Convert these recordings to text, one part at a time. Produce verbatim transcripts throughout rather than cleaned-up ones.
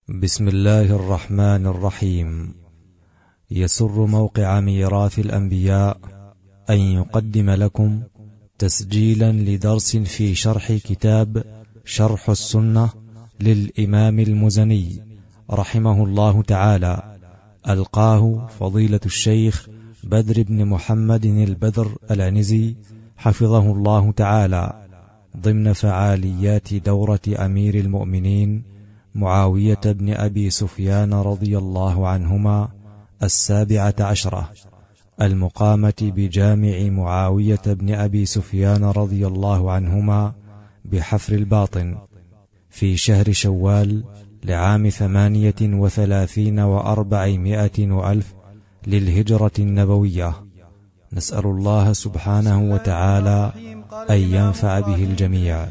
بسم الله الرحمن الرحيم. يسر موقع ميراث الأنبياء أن يقدم لكم تسجيلا لدرس في شرح كتاب شرح السنة للإمام المزني رحمه الله تعالى، ألقاه فضيلة الشيخ بدر بن محمد البدر العنزي حفظه الله تعالى ضمن فعاليات دورة أمير المؤمنين معاوية بن أبي سفيان رضي الله عنهما السابعة عشرة، المقامة بجامع معاوية بن أبي سفيان رضي الله عنهما بحفر الباطن في شهر شوال لعام ثمانية وثلاثين وأربعمائة وألف للهجرة النبوية. نسأل الله سبحانه وتعالى أن ينفع به الجميع.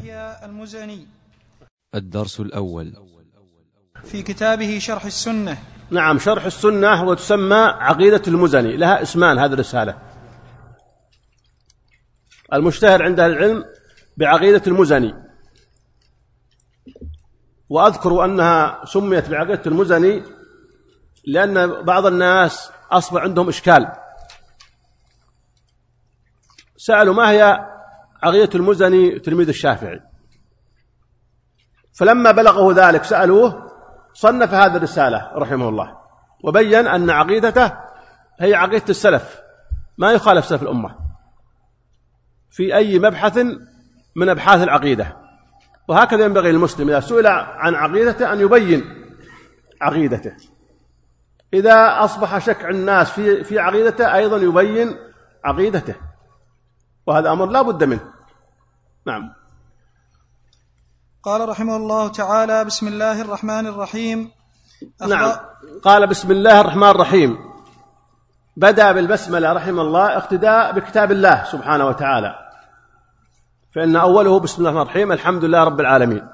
الدرس الأول في كتابه شرح السنة. نعم، شرح السنة وتسمى عقيدة المزني، لها اسمان هذه الرسالة. المشتهر عند العلم بعقيدة المزني، وأذكر أنها سميت بعقيدة المزني لأن بعض الناس أصبح عندهم إشكال، سألوا ما هي عقيدة المزني تلميذ الشافعي، فلما بلغه ذلك سألوه، صنف هذه الرسالة رحمه الله وبين أن عقيدته هي عقيدة السلف، ما يخالف سلف الأمة في أي مبحث من أبحاث العقيدة. وهكذا ينبغي للمسلم إذا سئل عن عقيدته أن يبين عقيدته، إذا أصبح شك عند الناس في في عقيدته أيضا يبين عقيدته، وهذا أمر لا بد منه. نعم. قال رحمه الله تعالى: بسم الله الرحمن الرحيم. نعم، قال بسم الله الرحمن الرحيم، بدأ بالبسملة رحمه الله اقتداء بكتاب الله سبحانه وتعالى، فإن أوله بسم الله الرحمن الرحيم الحمد لله رب العالمين،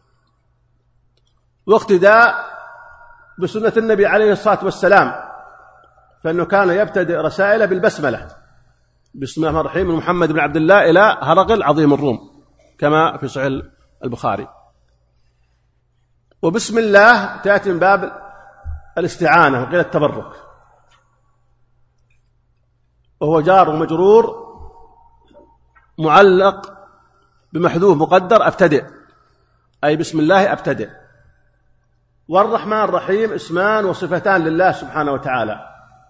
واقتداء بسنة النبي عليه الصلاة والسلام، فإنه كان يبتدئ رسائله بالبسملة، بسم الله الرحمن الرحيم من محمد بن عبد الله إلى هرقل عظيم الروم كما في صحيح البخاري. وبسم الله تأتي من باب الاستعانة وقيل التبرك، وهو جار ومجرور معلق بمحذوف مقدر أبتدئ، أي بسم الله أبتدئ. والرحمن الرحيم اسمان وصفتان لله سبحانه وتعالى،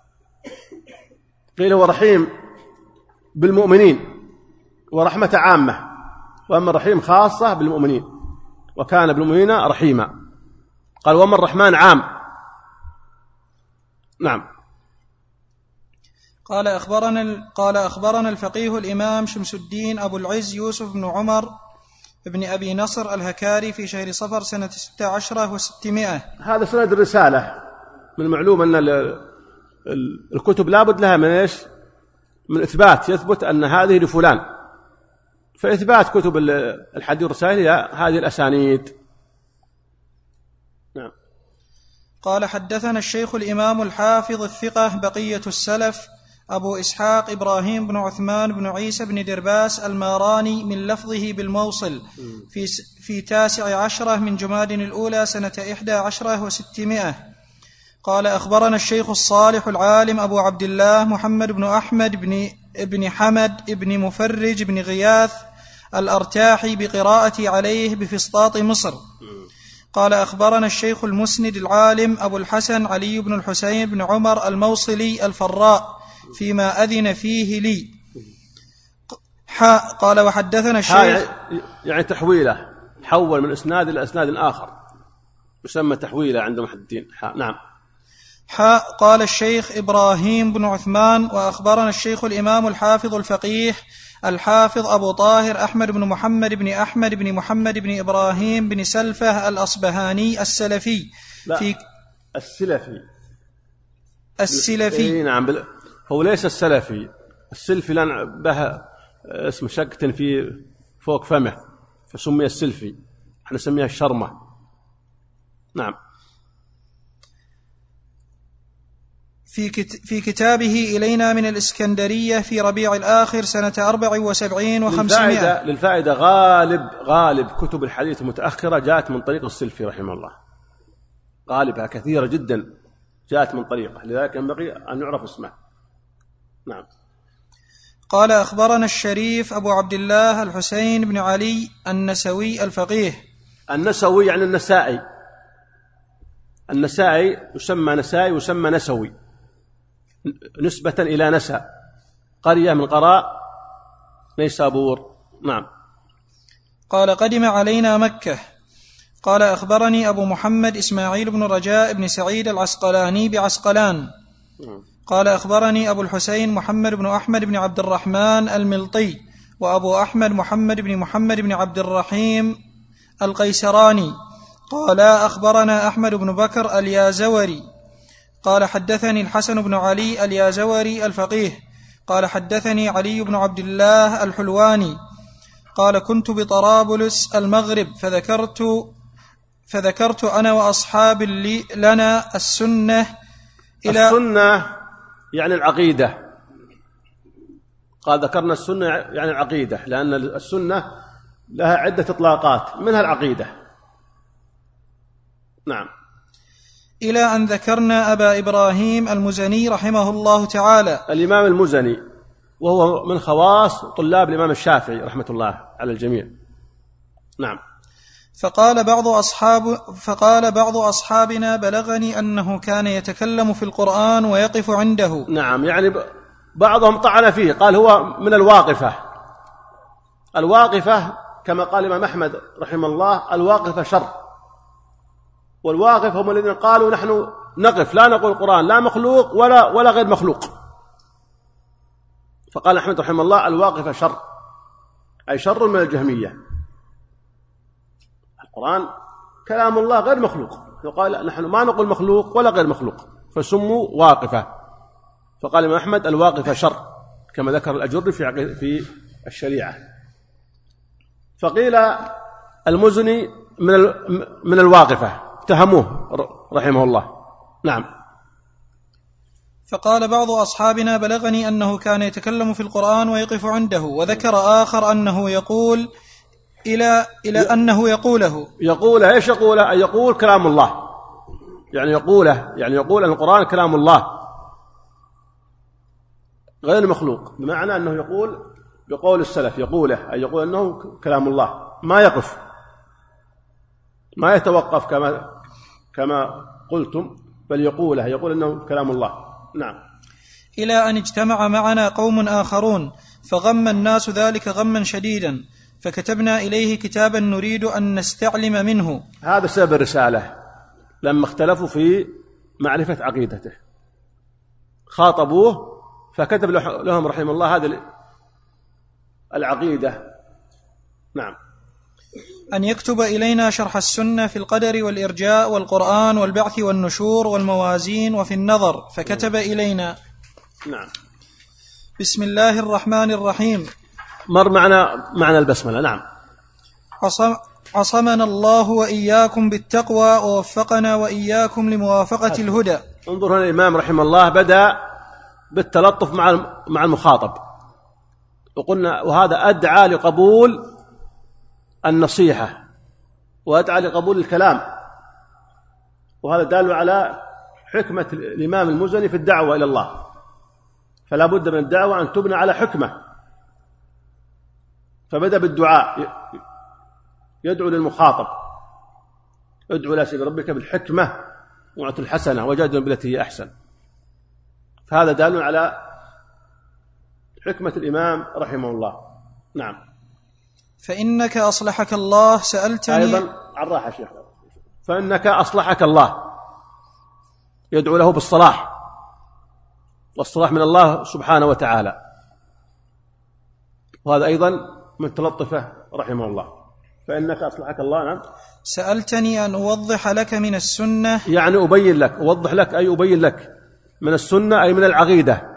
قيل هو رحيم بالمؤمنين ورحمة عامة، وأما الرحيم خاصة بالمؤمنين، وكان بالمؤمنين رحيما. قال وأما الرحمن عام. نعم. قال أخبرنا قال أخبرنا الفقيه الإمام شمس الدين أبو العز يوسف بن عمر بن أبي نصر الهكاري في شهر صفر سنة ستة عشرة وستمائة. هذا سند الرسالة. من المعلوم أن الكتب لابد لها من إيش؟ من إثبات، يثبت أن هذه لفلان، فإثبات كتب الحديث والرسائل هي هذه الأسانيد. نعم. قال حدثنا الشيخ الإمام الحافظ الثقة بقية السلف أبو إسحاق إبراهيم بن عثمان بن عيسى بن درباس الماراني من لفظه بالموصل في, في تاسع عشرة من جماد الأولى سنة إحدى عشرة وستمائة. قال أخبرنا الشيخ الصالح العالم أبو عبد الله محمد بن أحمد بن ابن حمد ابن مفرج بن غياث الأرتاحي بقراءة عليه بفسطاط مصر. قال أخبرنا الشيخ المسند العالم أبو الحسن علي بن الحسين بن عمر الموصلي الفراء فيما أذن فيه لي. قال وحدثنا الشيخ، يعني تحويله، حول من إسناد إلى إسناد آخر يسمى تحويله عند محدثين. نعم. حاء. قال الشيخ إبراهيم بن عثمان وأخبرنا الشيخ الإمام الحافظ الفقيه الحافظ أبو طاهر أحمد بن محمد بن أحمد بن محمد بن إبراهيم بن سلفة الأصبهاني السلفي. لا، في السلفي السلفي نعم بل... هو ليس السلفي، السلفي لأن به اسم شقة في فوق فمه فسمي السلفي، احنا نسميها الشرمة. نعم. في, كت... في كتابه إلينا من الإسكندرية في ربيع الآخر سنة أربع وسبعين وخمسمائة. للفائدة, للفائدة غالب غالب كتب الحديث المتأخرة جاءت من طريق السلفي رحمه الله، غالبها كثيرة جدا جاءت من طريقه، لذلك ينبغي أن يعرف اسمه. نعم. قال أخبرنا الشريف أبو عبد الله الحسين بن علي النسوي الفقيه. النسوي يعني النسائي، النسائي يسمى نسائي ويسمى نسوي نسبة إلى نسا، قرية من قراء نيسابور. نعم. قال قدم علينا مكة. قال أخبرني أبو محمد إسماعيل بن رجاء بن سعيد العسقلاني بعسقلان. قال أخبرني أبو الحسين محمد بن أحمد بن عبد الرحمن الملطي، وأبو أحمد محمد بن محمد بن عبد الرحيم القيسراني. قال أخبرنا أحمد بن بكر اليازوري. قال حدثني الحسن بن علي اليازوري الفقيه. قال حدثني علي بن عبد الله الحلواني. قال كنت بطرابلس المغرب فذكرت فذكرت أنا وأصحاب لي لنا السنة إلى السنة يعني العقيدة. قال ذكرنا السنة يعني العقيدة، لأن السنة لها عدة إطلاقات منها العقيدة. نعم. إلى أن ذكرنا أبا إبراهيم المزني رحمه الله تعالى. الإمام المزني وهو من خواص طلاب الإمام الشافعي رحمة الله على الجميع. نعم. فقال بعض أصحاب فقال بعض أصحابنا بلغني أنه كان يتكلم في القرآن ويقف عنده. نعم، يعني بعضهم طعن فيه، قال هو من الواقفة. الواقفة كما قال الإمام أحمد رحمه الله الواقفة شر، والواقف هم الذين قالوا نحن نقف لا نقول القرآن لا مخلوق ولا ولا غير مخلوق. فقال أحمد رحمه الله الواقفة شر، أي شر من الجهمية. القرآن كلام الله غير مخلوق، فقال نحن ما نقول مخلوق ولا غير مخلوق فسموا واقفة. فقال الإمام أحمد الواقفة شر كما ذكر الأجري في في الشريعة. فقيل المزني من من الواقفة، اتهموه رحمه الله. نعم. فقال بعض أصحابنا بلغني أنه كان يتكلم في القرآن ويقف عنده، وذكر آخر أنه يقول إلى إلى أنه يقوله. يقوله إيش يقوله؟ أن يقول كلام الله، يعني يقوله يعني يقول أن القرآن كلام الله غير مخلوق، بمعنى أنه يقول بقول السلف يقوله، أي يقول أنه كلام الله، ما يقف ما يتوقف كما كما قلتم، بل يقوله يقول أنه كلام الله. نعم. إلى أن اجتمع معنا قوم آخرون فغم الناس ذلك غما شديدا، فكتبنا إليه كتابا نريد أن نستعلم منه. هذا سبب الرسالة، لما اختلفوا في معرفة عقيدته خاطبوه فكتب لهم رحمه الله هذه العقيدة. نعم. أن يكتب إلينا شرح السنة في القدر والإرجاء والقرآن والبعث والنشور والموازين وفي النظر، فكتب إلينا. نعم. بسم الله الرحمن الرحيم. مر معنا معنى البسملة. نعم. عصم عصمنا الله وإياكم بالتقوى ووفقنا وإياكم لموافقة حسن. الهدى. انظر هنا الإمام رحمه الله بدأ بالتلطف مع مع المخاطب، وقلنا وهذا أدعى لقبول النصيحة وأدعى لقبول الكلام، وهذا دال على حكمة الإمام المزني في الدعوة إلى الله. فلا بد من الدعوة أن تبنى على حكمة، فبدأ بالدعاء يدعو للمخاطب ادعو إلى سبيل ربك بالحكمة وعظة الحسنة وجادل بالتي هي أحسن. فهذا دال على حكمة الإمام رحمه الله. نعم. فإنك أصلحك الله سألتني أيضا عن راحة شيخ. فإنك أصلحك الله، يدعو له بالصلاح، والصلاح من الله سبحانه وتعالى، وهذا أيضا من تلطفه رحمه الله. فإنك أصلحك الله. نعم. سألتني أن أوضح لك من السنة، يعني أبين لك، أوضح لك أي أبين لك من السنة أي من العقيدة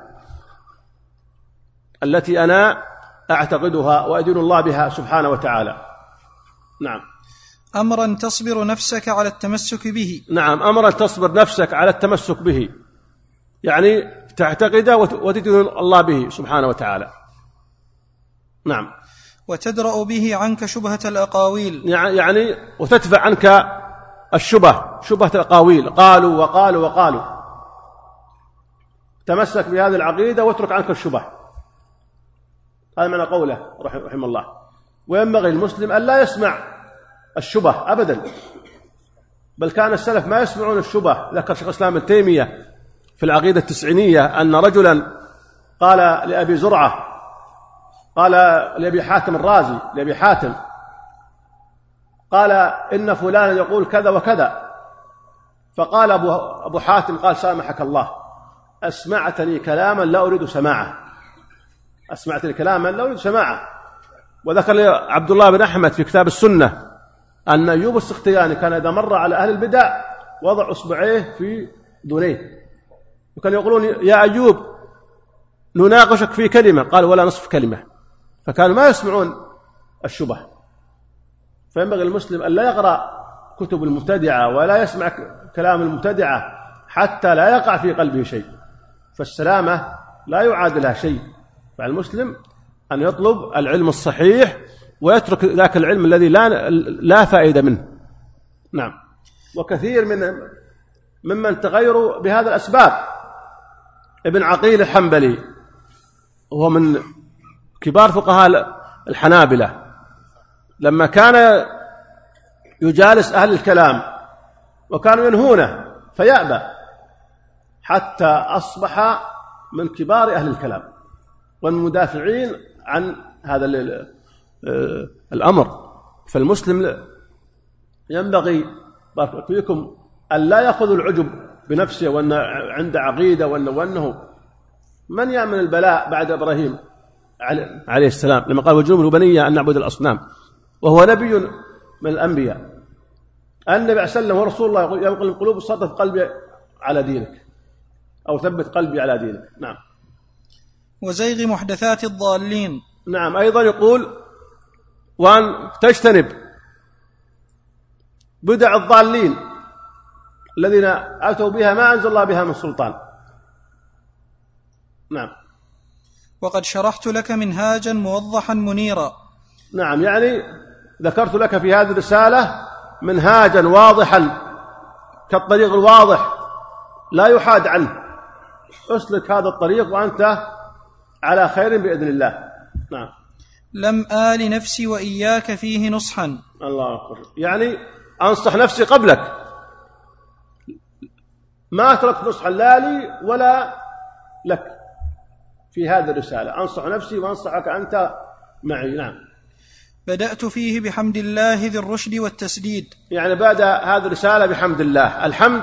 التي أنا أعتقدها وأدين الله بها سبحانه وتعالى. نعم. أمرا تصبر نفسك على التمسك به. نعم، أمرا تصبر نفسك على التمسك به، يعني تعتقده وتدين الله به سبحانه وتعالى. نعم. وتدرأ به عنك شبهة الأقاويل، يعني وتدفع عنك الشبه، شبهة الأقاويل، قالوا وقالوا وقالوا. تمسك بهذه العقيدة واترك عنك الشبه. هذا معنى قوله رحمه الله. وينبغي المسلم أن لا يسمع الشبه أبدا، بل كان السلف ما يسمعون الشبه. ذكر شيخ الإسلام ابن تيمية في العقيدة التسعينية أن رجلا قال لأبي زرعة، قال لأبي حاتم الرازي، لأبي حاتم قال إن فلانا يقول كذا وكذا، فقال أبو, أبو حاتم قال سامحك الله، أسمعتني كلاما لا أريد سماعه، أسمعتني كلاما لا أريد سماعه. وذكر لي عبد الله بن أحمد في كتاب السنة أن أيوب السختياني كان إذا مر على أهل البدع وضع أصبعيه في دونيه، وكانوا يقولون يا أيوب نناقشك في كلمة، قال ولا نصف كلمة. فكانوا ما يسمعون الشبه. فينبغي المسلم أن لا يقرأ كتب المبتدعة ولا يسمع كلام المبتدعة حتى لا يقع في قلبه شيء، فالسلامة لا يعادلها شيء. فالمسلم أن يطلب العلم الصحيح ويترك ذاك العلم الذي لا, لا فائدة منه. نعم. وكثير من ممن تغيروا بهذا الأسباب. ابن عقيل الحنبلي وهو من كبار فقهاء الحنابلة، لما كان يجالس أهل الكلام وكانوا ينهونه فيأبى، حتى أصبح من كبار أهل الكلام والمدافعين عن هذا الأمر. فالمسلم ينبغي بارك فيكم أن لا يأخذ العجب بنفسه وأن عنده عقيدة وأنه, وأنه من يأمن البلاء بعد إبراهيم عليه السلام لما قال وجنوب البنية أن نعبد الأصنام، وهو نبي من الأنبياء. النبي عليه السلام ورسول الله ينقل القلوب الصادقة في قلبي على دينك، أو ثبت قلبي على دينك. نعم. وزيغ محدثات الضالين. نعم. أيضا يقول وأن تجتنب بدع الضالين الذين أتوا بها ما أنزل الله بها من سلطان. نعم. وقد شرحت لك منهاجا موضحا منيرا. نعم، يعني ذكرت لك في هذه الرسالة منهاجا واضحا كالطريق الواضح لا يحاد عنه، اسلك هذا الطريق وأنت على خير بإذن الله. نعم. لم آل نفسي وإياك فيه نصحا. الله أكبر. يعني أنصح نفسي قبلك، ما أترك نصحا لا لي ولا لك في هذه الرسالة، أنصح نفسي وأنصحك أنت معي. نعم. بدأت فيه بحمد الله ذي الرشد والتسديد. يعني بعد هذه الرسالة بحمد الله. الحمد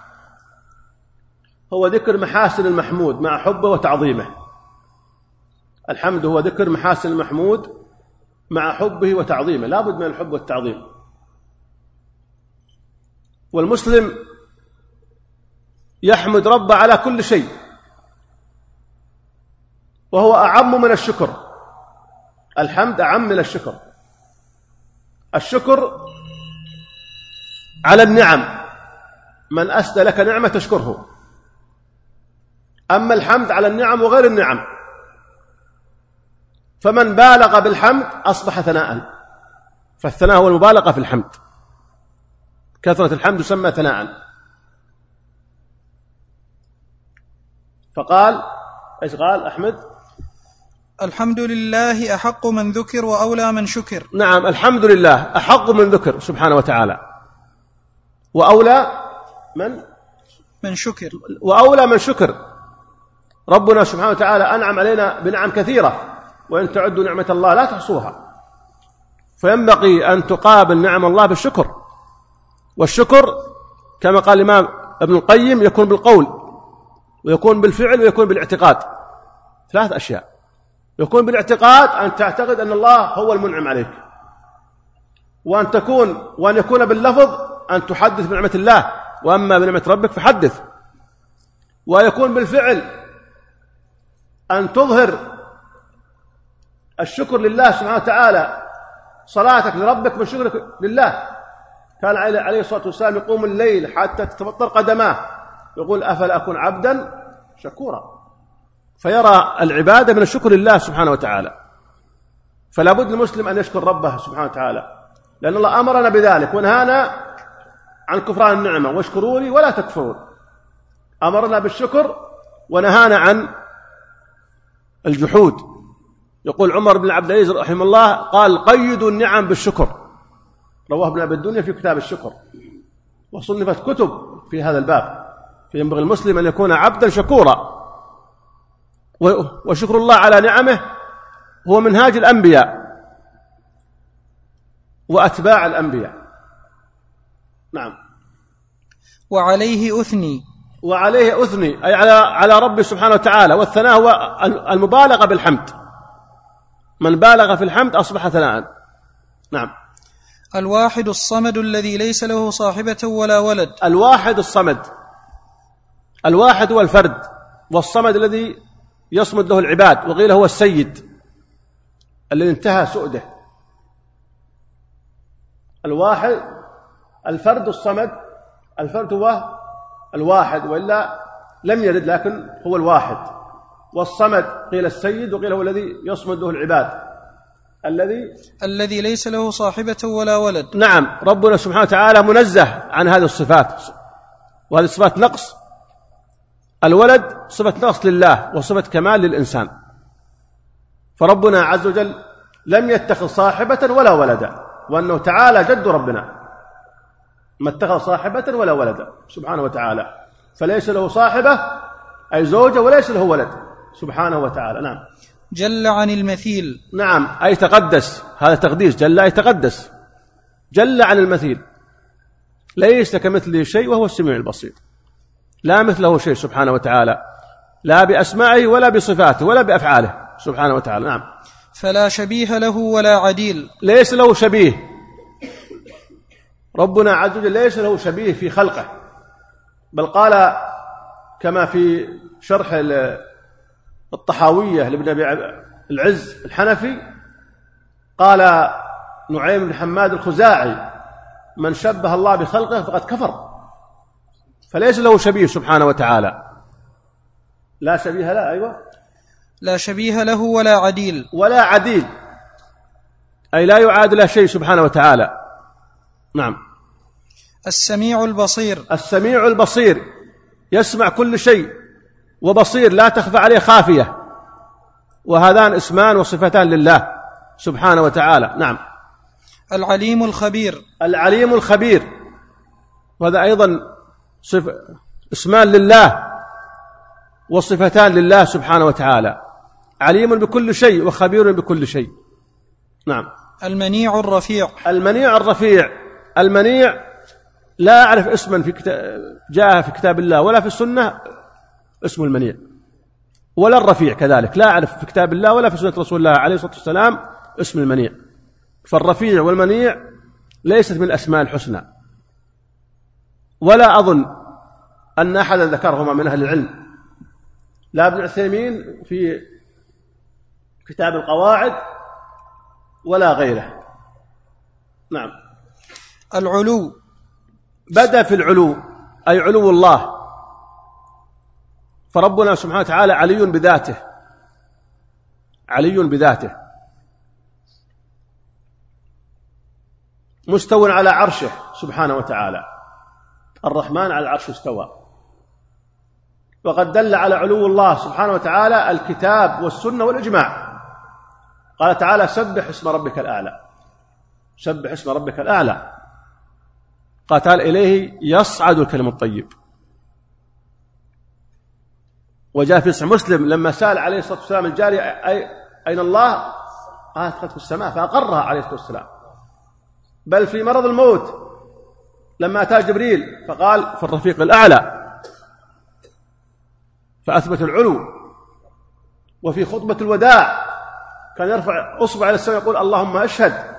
هو ذكر محاسن المحمود مع حبه وتعظيمه. الحمد هو ذكر محاسن المحمود مع حبه وتعظيمه، لا بد من الحب والتعظيم. والمسلم يحمد ربه على كل شيء، وهو أعم من الشكر. الحمد أعم من الشكر. الشكر على النعم، من أسدى لك نعمة تشكره. أما الحمد على النعم وغير النعم، فمن بالغ بالحمد أصبح ثناء، فالثناء هو المبالغة في الحمد. كثرة الحمد يسمى ثناء. فقال إيش قال أحمد؟ الحمد لله أحق من ذكر وأولى من شكر. نعم، الحمد لله أحق من ذكر سبحانه وتعالى، وأولى من من شكر وأولى من شكر. ربنا سبحانه وتعالى أنعم علينا بنعم كثيرة، وإن تعدوا نعمة الله لا تحصوها. فينبغي أن تقابل نعم الله بالشكر. والشكر كما قال الإمام ابن القيم يكون بالقول ويكون بالفعل ويكون بالاعتقاد. ثلاث أشياء. يكون بالاعتقاد أن تعتقد أن الله هو المنعم عليك، وأن تكون وأن يكون باللفظ أن تحدث بنعمة الله، وأما بنعمة ربك فحدث. ويكون بالفعل أن تظهر الشكر لله سبحانه وتعالى، صلاتك لربك من شكرك لله. كان عليه الصلاة والسلام يقوم الليل حتى تتفطر قدماه، يقول أفلا أكون عبدا شكورا. فيرى العبادة من الشكر لله سبحانه وتعالى. فلا بد المسلم أن يشكر ربه سبحانه وتعالى، لأن الله أمرنا بذلك ونهانا عن كفران النعمة، واشكروا لي ولا تكفرون. أمرنا بالشكر ونهانا عن الجحود. يقول عمر بن عبد العزيز رحمه الله قال قيدوا النعم بالشكر، رواه ابن أبي الدنيا في كتاب الشكر، وصنفت كتب في هذا الباب. فينبغي المسلم أن يكون عبدا شكورا، وشكر الله على نعمه هو منهاج الأنبياء وأتباع الأنبياء. نعم. وعليه أثني، وعليه أثني أي على على ربي سبحانه وتعالى، والثناء هو المبالغة بالحمد، من بالغ في الحمد أصبح ثناء. نعم. الواحد الصمد الذي ليس له صاحبة ولا ولد. الواحد الصمد، الواحد هو الفرد، والصمد الذي يصمد له العباد، وقيل هو السيد الذي انتهى سؤده. الواحد الفرد الصمد، الفرد هو الواحد، وإلا لم يرد، لكن هو الواحد. والصمد قيل السيد، وقيل هو الذي يصمد له العباد، الذي الذي ليس له صاحبة ولا ولد. نعم. ربنا سبحانه وتعالى منزه عن هذه الصفات، وهذه الصفات نقص. الولد صفة نقص لله وصفة كمال للإنسان، فربنا عز وجل لم يتخذ صاحبة ولا ولدا، وأنه تعالى جد ربنا ما اتخذ صاحبة ولا ولدا سبحانه وتعالى، فليس له صاحبة أي زوجة، وليس له ولد سبحانه وتعالى. نعم. جل عن المثيل. نعم، أي تقدس، هذا تقديس، جل أي تقدس، جل عن المثيل، ليس كمثله شيء وهو السميع البصير، لا مثله شيء سبحانه وتعالى، لا بأسمائه ولا بصفاته ولا بأفعاله سبحانه وتعالى. نعم. فلا شبيه له ولا عديل، ليس له شبيه، ربنا عز وجل ليس له شبيه في خلقه، بل قال كما في شرح الطحاوية لابن أبي العز الحنفي، قال نعيم بن حماد الخزاعي من شبه الله بخلقه فقد كفر، فليس له شبيه سبحانه وتعالى، لا شبيه له. أيوة، لا شبيه له ولا عديل. ولا عديل أي لا يعاد له شيء سبحانه وتعالى. نعم. السميع البصير. السميع البصير يسمع كل شيء، وبصير لا تخفى عليه خافية، وهذان اسمان وصفتان لله سبحانه وتعالى. نعم. العليم الخبير. العليم الخبير، وهذا أيضا صف... اسمان لله وصفتان لله سبحانه وتعالى، عليم بكل شيء وخبير بكل شيء. نعم. المنيع الرفيع. المنيع الرفيع، المنيع لا أعرف اسما في كتاب جاء في كتاب الله ولا في السنة اسم المنيع، ولا الرفيع كذلك، لا أعرف في كتاب الله ولا في سنة رسول الله عليه الصلاة والسلام اسم المنيع. فالرفيع والمنيع ليست من الأسماء الحسنى، ولا أظن أن أحدا ذكرهما من أهل العلم، لا ابن عثيمين في كتاب القواعد ولا غيره. نعم. العلو، بدأ في العلو أي علو الله، فربنا سبحانه وتعالى علي بذاته، علي بذاته، مستوى على عرشه سبحانه وتعالى، الرحمن على العرش استوى. وقد دل على علو الله سبحانه وتعالى الكتاب والسنة والإجماع. قال تعالى سبح اسم ربك الأعلى، سبح اسم ربك الأعلى. قال تعالى إليه يصعد الكلم الطيب. وجاء في صحيح مسلم لما سأل عليه الصلاة والسلام الجارية أي أين الله؟ قالت قد في السماء، فأقرها عليه الصلاة والسلام. بل في مرض الموت لما أتى جبريل فقال في الرفيق الأعلى، فأثبت العلو. وفي خطبة الوداع كان يرفع أصبع إلى السماء يقول اللهم أشهد.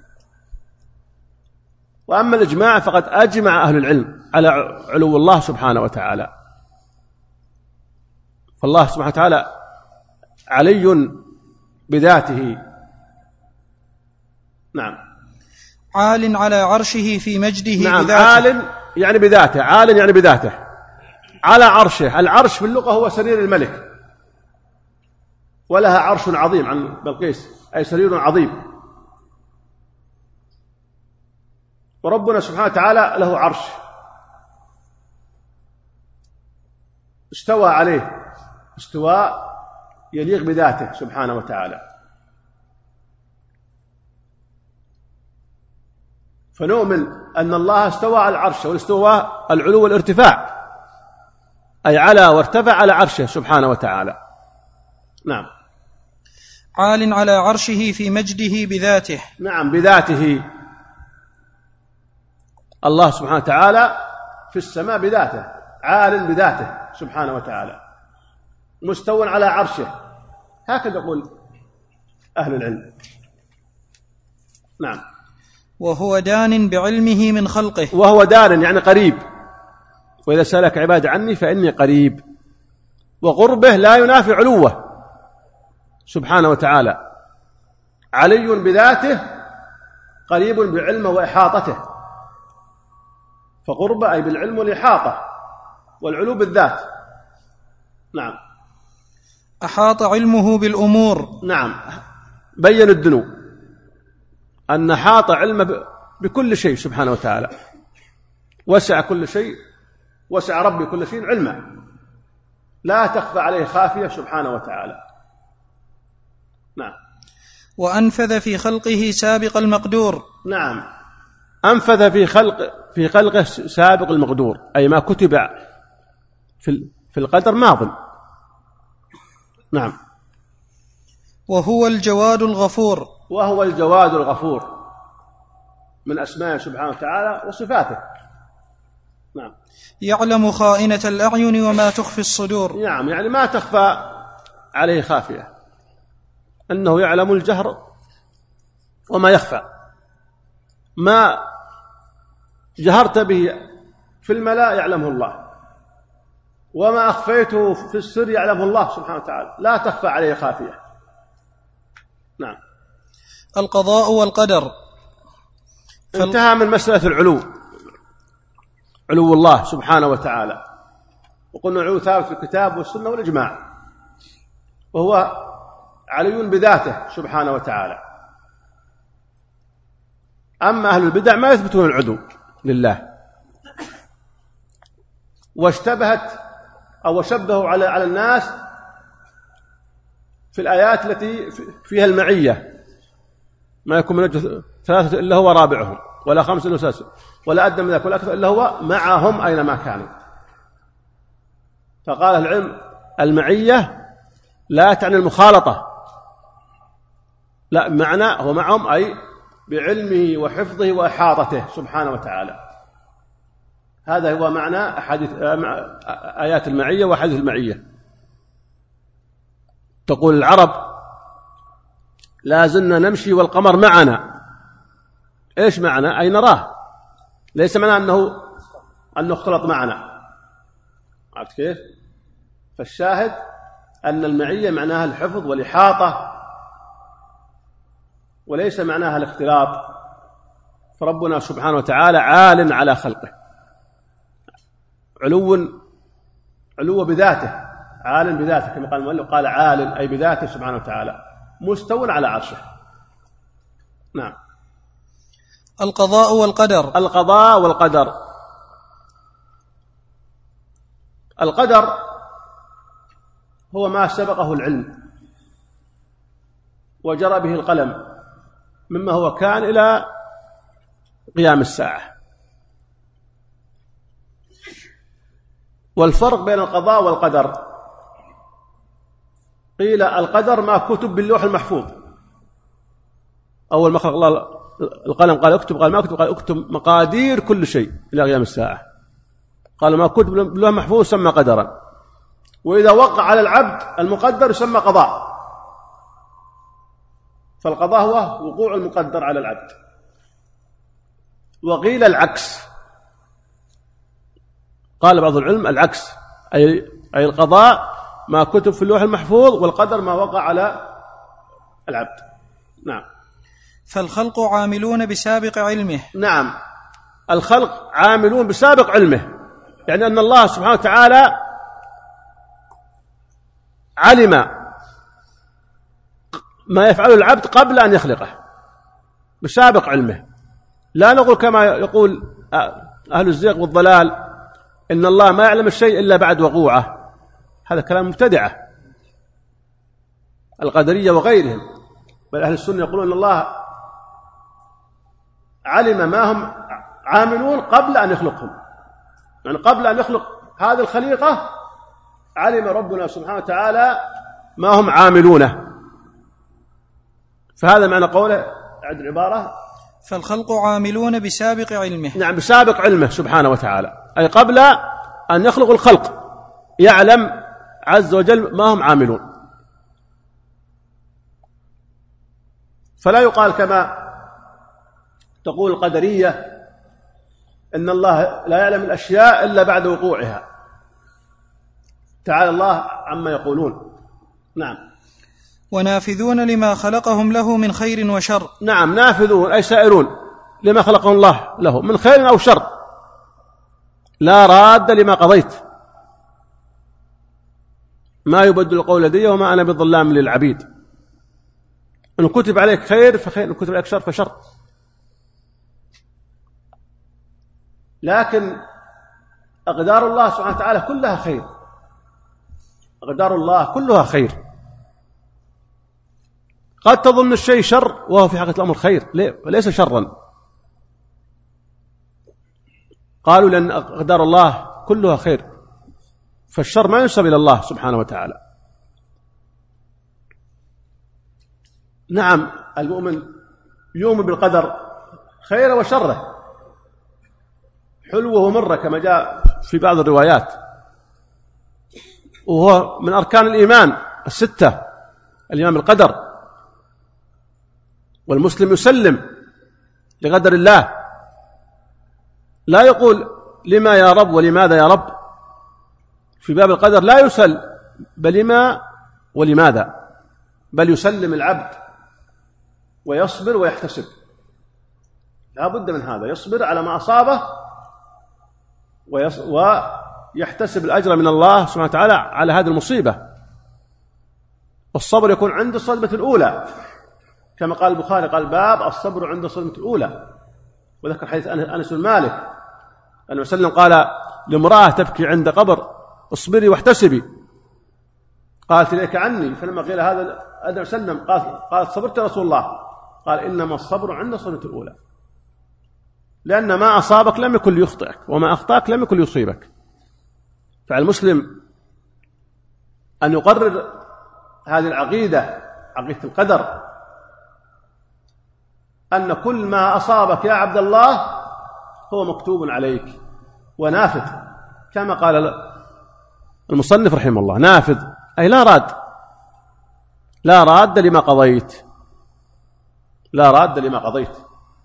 وأما الإجماع فقد أجمع أهل العلم على علو الله سبحانه وتعالى. فالله سبحانه وتعالى علي بذاته. نعم. عال على عرشه في مجده. نعم. بذاته. عال يعني بذاته، عال يعني بذاته، على عرشه. العرش في اللغة هو سرير الملك، ولها عرش عظيم عن بلقيس أي سرير عظيم. وربنا سبحانه وتعالى له عرش استوى عليه استواء يليق بذاته سبحانه وتعالى، فنؤمن أن الله استوى على العرش، والاستواء العلو والارتفاع، أي على وارتفع على عرشه سبحانه وتعالى. نعم. عال على عرشه في مجده بذاته. نعم بذاته، الله سبحانه وتعالى في السماء بذاته، عال بذاته سبحانه وتعالى، مستو على عرشه، هكذا يقول أهل العلم. نعم. وهو دان بعلمه من خلقه. وهو دان يعني قريب، وإذا سألك عباد عني فإني قريب، وقربه لا ينافي علوه سبحانه وتعالى، علي بذاته قريب بعلمه وإحاطته، فقربه أي بالعلم والإحاطة، والعلو بالذات. نعم. أحاط علمه بالأمور. نعم، بين الدنو أن حاط علمه بكل شيء سبحانه وتعالى، وسع كل شيء، وسع ربي كل شيء علما، لا تخفى عليه خافية سبحانه وتعالى. نعم. وأنفذ في خلقه سابق المقدور. نعم، أنفذ في خلق في خلقه سابق المقدور، أي ما كتب في في القدر ماضٍ. نعم. وهو الجواد الغفور. وهو الجواد الغفور من أسمائه سبحانه وتعالى وصفاته. نعم. يعلم خائنة الأعين وما تخفي الصدور. نعم، يعني ما تخفى عليه خافية، أنه يعلم الجهر وما يخفى، ما جهرت به في الملأ يعلمه الله، وما أخفيته في السر يعلمه الله سبحانه وتعالى، لا تخفى عليه خافية. نعم. القضاء والقدر. انتهى من مسألة العلو، علو الله سبحانه وتعالى، وقلنا علو ثابت في الكتاب والسنة والإجماع، وهو علي بذاته سبحانه وتعالى. أما أهل البدع ما يثبتون العلو لله، واشتبهت أو شبهوا على على الناس في الآيات التي فيها المعية، ما يكون من ثلاثة إلا هو رابعهم، ولا خمسة إلا سادسهم، ولا أدنى من ذلك ولا أكثر إلا هو معهم أينما كانوا. فقال العلم المعية لا تعني المخالطة، لا، معنى هو معهم أي بعلمه وحفظه وإحاطته سبحانه وتعالى. هذا هو معنى أحاديث آيات المعية وأحاديث المعية. تقول العرب لا زلنا نمشي والقمر معنا. إيش معنى؟ أي نراه، ليس معنى أنه أنه اختلط معنا. عرفت كيف؟ فالشاهد أن المعية معناها الحفظ والإحاطة، وليس معناها الاختلاط. فربنا سبحانه وتعالى عال على خلقه، علو علو بذاته، عال بذاته كما قال المؤلف، قال عال أي بذاته سبحانه وتعالى، مستو على عرشه. نعم. القضاء والقدر. القضاء والقدر. القدر هو ما سبقه العلم وجرى به القلم مما هو كان إلى قيام الساعة. والفرق بين القضاء والقدر، قيل القدر ما كتب باللوح المحفوظ، أول ما خلق الله القلم قال اكتب، قال ما اكتب، قال اكتب مقادير كل شيء إلى قيام الساعة. قال ما كتب باللوح المحفوظ يسمى قدرا، وإذا وقع على العبد المقدر يسمى قضاء. فالقضاء هو وقوع المقدر على العبد. وقيل العكس، قال بعض العلم العكس، أي أي القضاء ما كتب في اللوح المحفوظ، والقدر ما وقع على العبد. نعم. فالخلق عاملون بسابق علمه. نعم، الخلق عاملون بسابق علمه، يعني أن الله سبحانه وتعالى علم ما يفعله العبد قبل أن يخلقه بسابق علمه، لا نقول كما يقول أهل الزيغ والضلال إن الله ما يعلم الشيء إلا بعد وقوعه، هذا كلام مبتدعة القدرية وغيرهم. بل أهل السنة يقولون إن الله علم ما هم عاملون قبل أن يخلقهم، يعني قبل أن يخلق هذه الخليقة علم ربنا سبحانه وتعالى ما هم عاملونه. فهذا معنى قوله عد العبارة فالخلق عاملون بسابق علمه. نعم، بسابق علمه سبحانه وتعالى، أي قبل أن يخلق الخلق يعلم عز وجل ما هم عاملون. فلا يقال كما تقول القدرية إن الله لا يعلم الأشياء إلا بعد وقوعها، تعالى الله عما يقولون. نعم. ونافذون لما خلقهم له من خير وشر. نعم، نافذون أي سائرون لما خلقهم الله له من خير أو شر، لا راد لما قضيت، ما يبدل القول لدي وما أنا بظلام للعبيد. إن كتب عليك خير فخير، إن كتب عليك شر فشر. لكن أقدار الله سبحانه وتعالى كلها خير، أقدار الله كلها خير. قد تظن الشيء شر وهو في حقيقة الأمر خير، ليس شرا. قالوا لأن أقدار الله كلها خير، فالشر ما ينسب إلى الله سبحانه وتعالى. نعم، المؤمن يؤمن بالقدر خيره وشره، حلوه ومره كما جاء في بعض الروايات، وهو من أركان الإيمان الستة، الإيمان بالقدر. والمسلم يسلم لقدر الله، لا يقول لما يا رب ولماذا يا رب. في باب القدر لا يسل بلما ولماذا، بل يسلم العبد ويصبر ويحتسب. لا بد من هذا، يصبر على ما أصابه ويحتسب الأجر من الله سبحانه وتعالى على هذه المصيبة. والصبر يكون عند الصدمة الأولى، كما قال البخاري قال باب الصبر عند الصدمة الأولى. وذكر حديث أنس بن مالك أن وسلم قال لامرأة تبكي عند قبر اصبري واحتسبي، قالت إليك عني. فلما قيل هذا أن وسلم قالت صبرت يا رسول الله، قال إنما الصبر عند الصدمة الأولى، لأن ما أصابك لم يكن ليخطئك وما أخطأك لم يكن ليصيبك. فعلى المسلم أن يقرر هذه العقيدة، عقيدة القدر، أن كل ما أصابك يا عبد الله هو مكتوب عليك ونافذ، كما قال المصنف رحمه الله، نافذ أي لا راد، لا راد لما قضيت، لا راد لما قضيت.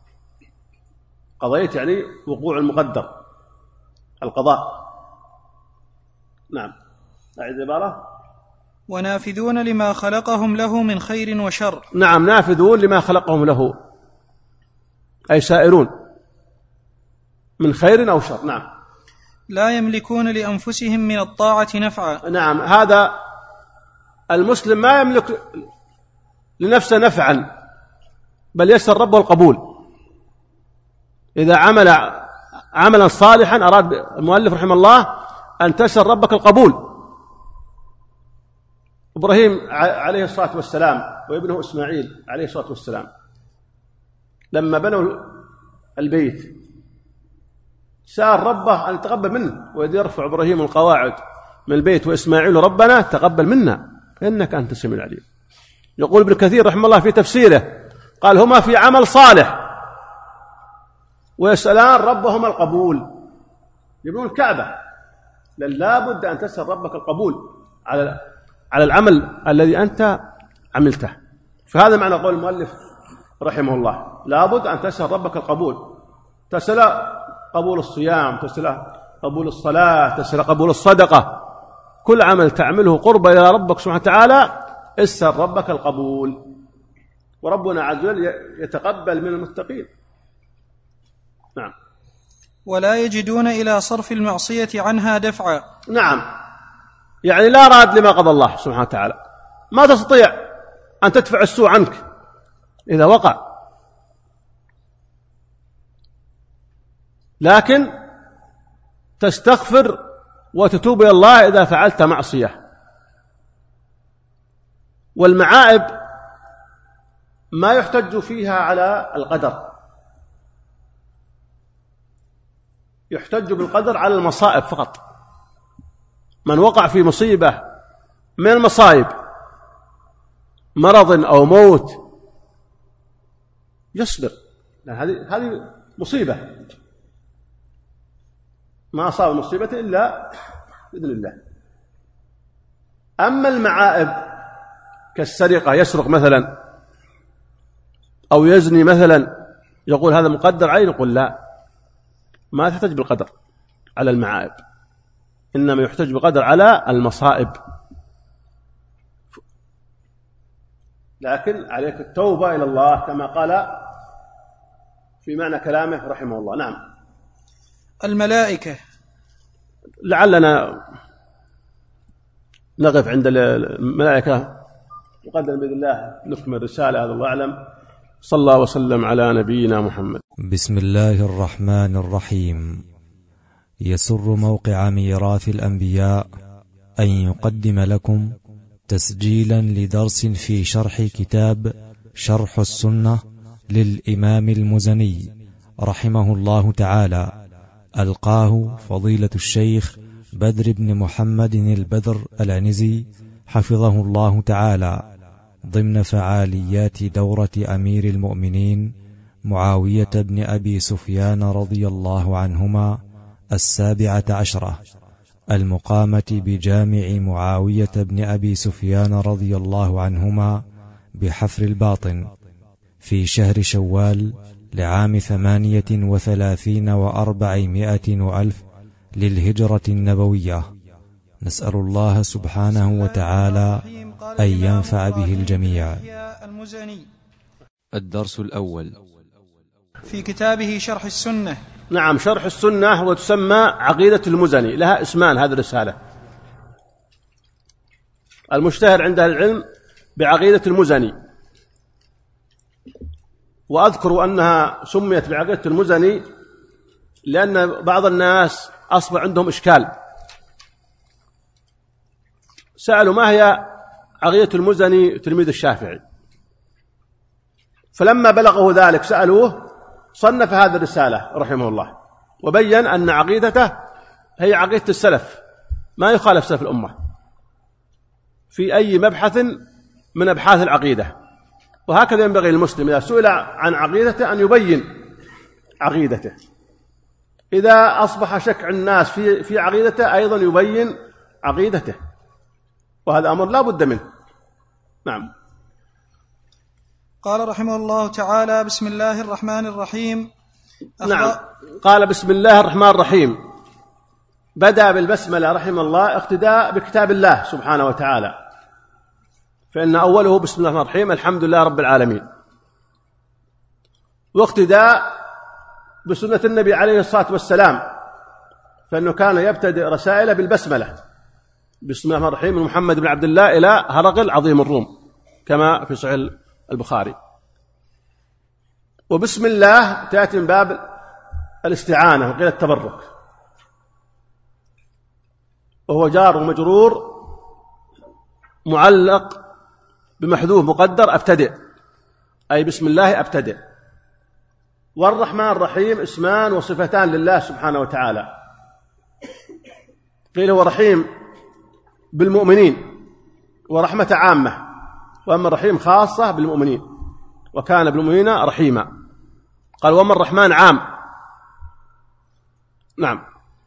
قضيت يعني وقوع المقدر، القضاء. نعم، أعيد العبارة. ونافذون لما خلقهم له من خير وشر. نعم، نافذون لما خلقهم له، أي سائرون من خير أو شر. نعم. لا يملكون لأنفسهم من الطاعة نفعا. نعم، هذا المسلم ما يملك لنفسه نفعا، بل يسر ربه القبول. إذا عمل عملا صالحا أراد المؤلف رحمه الله أن تسر ربك القبول. إبراهيم عليه الصلاة والسلام وابنه إسماعيل عليه الصلاة والسلام لما بنوا البيت سأل ربه أن يتقبل منه، وإذ يرفع إبراهيم القواعد من البيت وإسماعيل ربنا تقبل منا إنك أنت السميع العليم. يقول ابن كثير رحمه الله في تفسيره قال هما في عمل صالح ويسألان ربهما القبول، يبنون الكعبة، لا بد أن تسأل ربك القبول على على العمل الذي أنت عملته. فهذا معنى قول المؤلف رحمه الله، لا بد أن تسأل ربك القبول، تسأل قبول الصيام، تسأل قبول الصلاة، تسأل قبول الصدقة، كل عمل تعمله قرب إلى ربك سبحانه وتعالى اسأل ربك القبول، وربنا عز وجل يتقبل من المتقين. نعم. ولا يجدون إلى صرف المعصية عنها دفعا. نعم، يعني لا راد لما قضى الله سبحانه وتعالى، ما تستطيع أن تدفع السوء عنك إذا وقع، لكن تستغفر وتتوب إلى الله إذا فعلت معصية. والمعائب ما يحتج فيها على القدر، يحتج بالقدر على المصائب فقط. من وقع في مصيبة من المصائب، مرض أو موت، يصبر، هذه هذه مصيبة، ما أصاب مصيبة إلا بإذن الله. أما المعائب كالسرقة، يسرق مثلا أو يزني مثلا، يقول هذا مقدر عليه، نقول لا، ما تحتج بالقدر على المعائب، إنما يحتج بالقدر على المصائب. لكن عليك التوبة إلى الله كما قال في معنى كلامه رحمه الله. نعم. الملائكة، لعلنا نقف عند الملائكة، نقدم بإذن الله نكمل رسالة. هذا الله أعلم. صلى الله وسلم على نبينا محمد. بسم الله الرحمن الرحيم. يسر موقع ميراث الأنبياء أن يقدم لكم تسجيلا لدرس في شرح كتاب شرح السنة للإمام المزني رحمه الله تعالى، ألقاه فضيلة الشيخ بدر بن محمد البدر العنزي حفظه الله تعالى ضمن فعاليات دورة أمير المؤمنين معاوية بن أبي سفيان رضي الله عنهما السابعة عشرة، المقامة بجامع معاوية بن أبي سفيان رضي الله عنهما بحفر الباطن في شهر شوال لعام ثمانية وثلاثين وأربعمائة وألف للهجرة النبوية. نسأل الله سبحانه وتعالى أن ينفع به الجميع. الدرس الأول في كتابه شرح السنة. نعم، شرح السنة وتسمى عقيدة المزني، لها اسمان هذه الرسالة. المشتهر عند العلم بعقيدة المزني، وأذكر أنها سميت بعقيدة المزني لأن بعض الناس أصبح عندهم إشكال، سألوا ما هي عقيدة المزني تلميذ الشافعي، فلما بلغه ذلك سألوه، صنف هذه الرسالة رحمه الله وبين أن عقيدته هي عقيدة السلف، ما يخالف سلف الأمة في أي مبحث من أبحاث العقيدة. وهكذا ينبغي للمسلم إذا سئل عن عقيدته أن يبين عقيدته، إذا أصبح شك عند الناس في في عقيدته أيضا يبين عقيدته، وهذا أمر لا بد منه. نعم. قال رحمه الله تعالى: بسم الله الرحمن الرحيم. نعم، قال بسم الله الرحمن الرحيم، بدأ بالبسملة رحمه الله اقتداء بكتاب الله سبحانه وتعالى، فإن أوله بسم الله الرحمن الرحيم الحمد لله رب العالمين، واقتداء بسنة النبي عليه الصلاة والسلام، فإنه كان يبتدئ رسائله بالبسملة، بسم الله الرحمن الرحيم من محمد بن عبد الله إلى هرقل عظيم الروم كما في صحيح البخاري. وبسم الله تأتي من باب الاستعانة وقيل التبرك، وهو جار ومجرور معلق بمحذوف مقدر أبتدئ، أي بسم الله أبتدئ. والرحمن الرحيم اسمان وصفتان لله سبحانه وتعالى، قيل هو رحيم بالمؤمنين ورحمة عامة، وأما الرحيم خاصة بالمؤمنين، وكان بالمؤمنين رحيما. قال وأما الرحمن عام. نعم.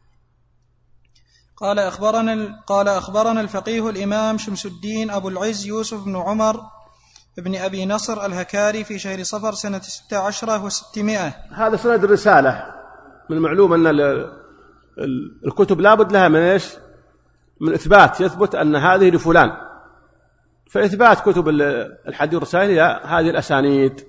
قال أخبرنا قال أخبرنا الفقيه الإمام شمس الدين أبو العز يوسف بن عمر بن أبي نصر الهكاري في شهر صفر سنة ستة عشرة وستمائة. هذا سند الرسالة. من المعلوم أن الكتب لابد لها من إيش؟ من إثبات، يثبت أن هذه لفلان، فإثبات كتب الحديث والرسائل هي هذه الأسانيد.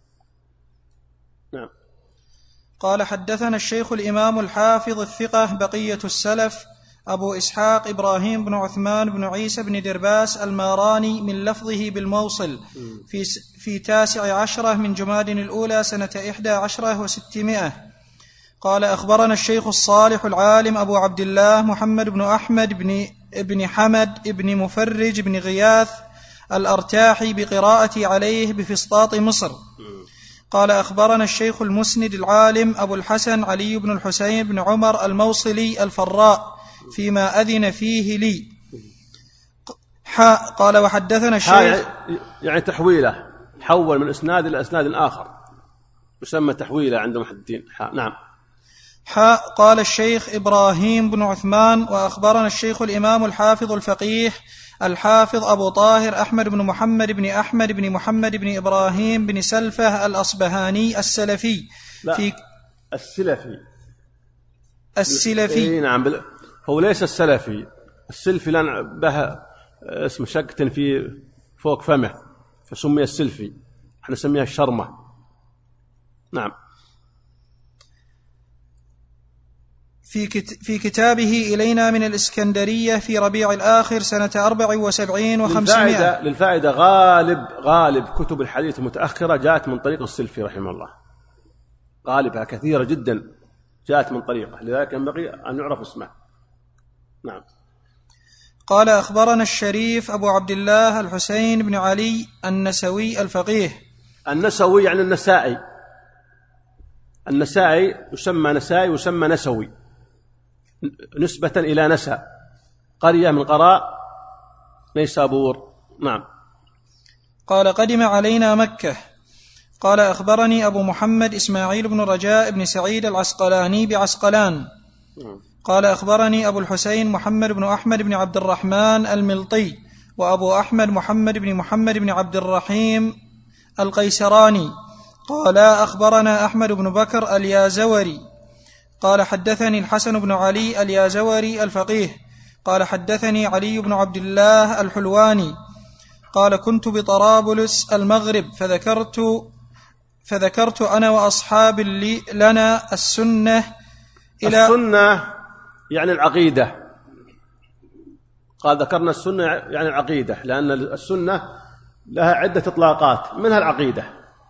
نعم. قال حدثنا الشيخ الإمام الحافظ الثقة بقية السلف أبو إسحاق إبراهيم بن عثمان بن عيسى بن درباس الماراني من لفظه بالموصل في, في تاسع عشرة من جماد الأولى سنة إحدى عشرة وستمائة. قال أخبرنا الشيخ الصالح العالم أبو عبد الله محمد بن أحمد بن, بن حمد بن مفرج بن غياث الأرتاحي بقراءتي عليه بفسطاط مصر. قال أخبرنا الشيخ المسند العالم أبو الحسن علي بن الحسين بن عمر الموصلي الفراء فيما أذن فيه لي. حاء قال وحدثنا الشيخ يعني تحويله، حول من إسناد إلى إسناد آخر يسمى تحويله عند المحدثين. نعم. حاء قال الشيخ إبراهيم بن عثمان وأخبرنا الشيخ الإمام الحافظ الفقيه الحافظ أبو طاهر أحمد بن محمد بن أحمد بن محمد بن إبراهيم بن سلفة الأصبهاني السلفي. لا في السلفي السلفي نعم بل... هو ليس السلفي، السلفي لأن به اسم شقة في فوق فمه فسمي السلفي، احنا نسميها الشرمة. نعم. في, كت... في كتابه إلينا من الإسكندرية في ربيع الآخر سنة أربع وسبعين وخمسمائة. للفائدة, للفائدة غالب غالب كتب الحديث المتأخرة جاءت من طريق السلفي رحمه الله، غالبها كثيرة جدا جاءت من طريقه، لذلك ينبغي أن يعرف اسمه. نعم. قال أخبرنا الشريف أبو عبد الله الحسين بن علي النسوي الفقيه. النسوي يعني النسائي، النسائي يسمى نسائي ويسمى نسوي نسبة إلى نسا، قرية من قراء نيسابور. نعم. قال قدم علينا مكة. قال أخبرني أبو محمد إسماعيل بن رجاء بن سعيد العسقلاني بعسقلان. قال أخبرني أبو الحسين محمد بن أحمد بن عبد الرحمن الملطي وأبو أحمد محمد بن محمد بن عبد الرحيم القيسراني. قال أخبرنا أحمد بن بكر اليازوري قال حدثني الحسن بن علي اليازوري الفقيه قال حدثني علي بن عبد الله الحلواني قال كنت بطرابلس المغرب فذكرت فذكرت أنا وأصحاب لي لنا السنة إلى السنة يعني العقيدة. قال ذكرنا السنة يعني العقيدة، لأن السنة لها عدة إطلاقات منها العقيدة.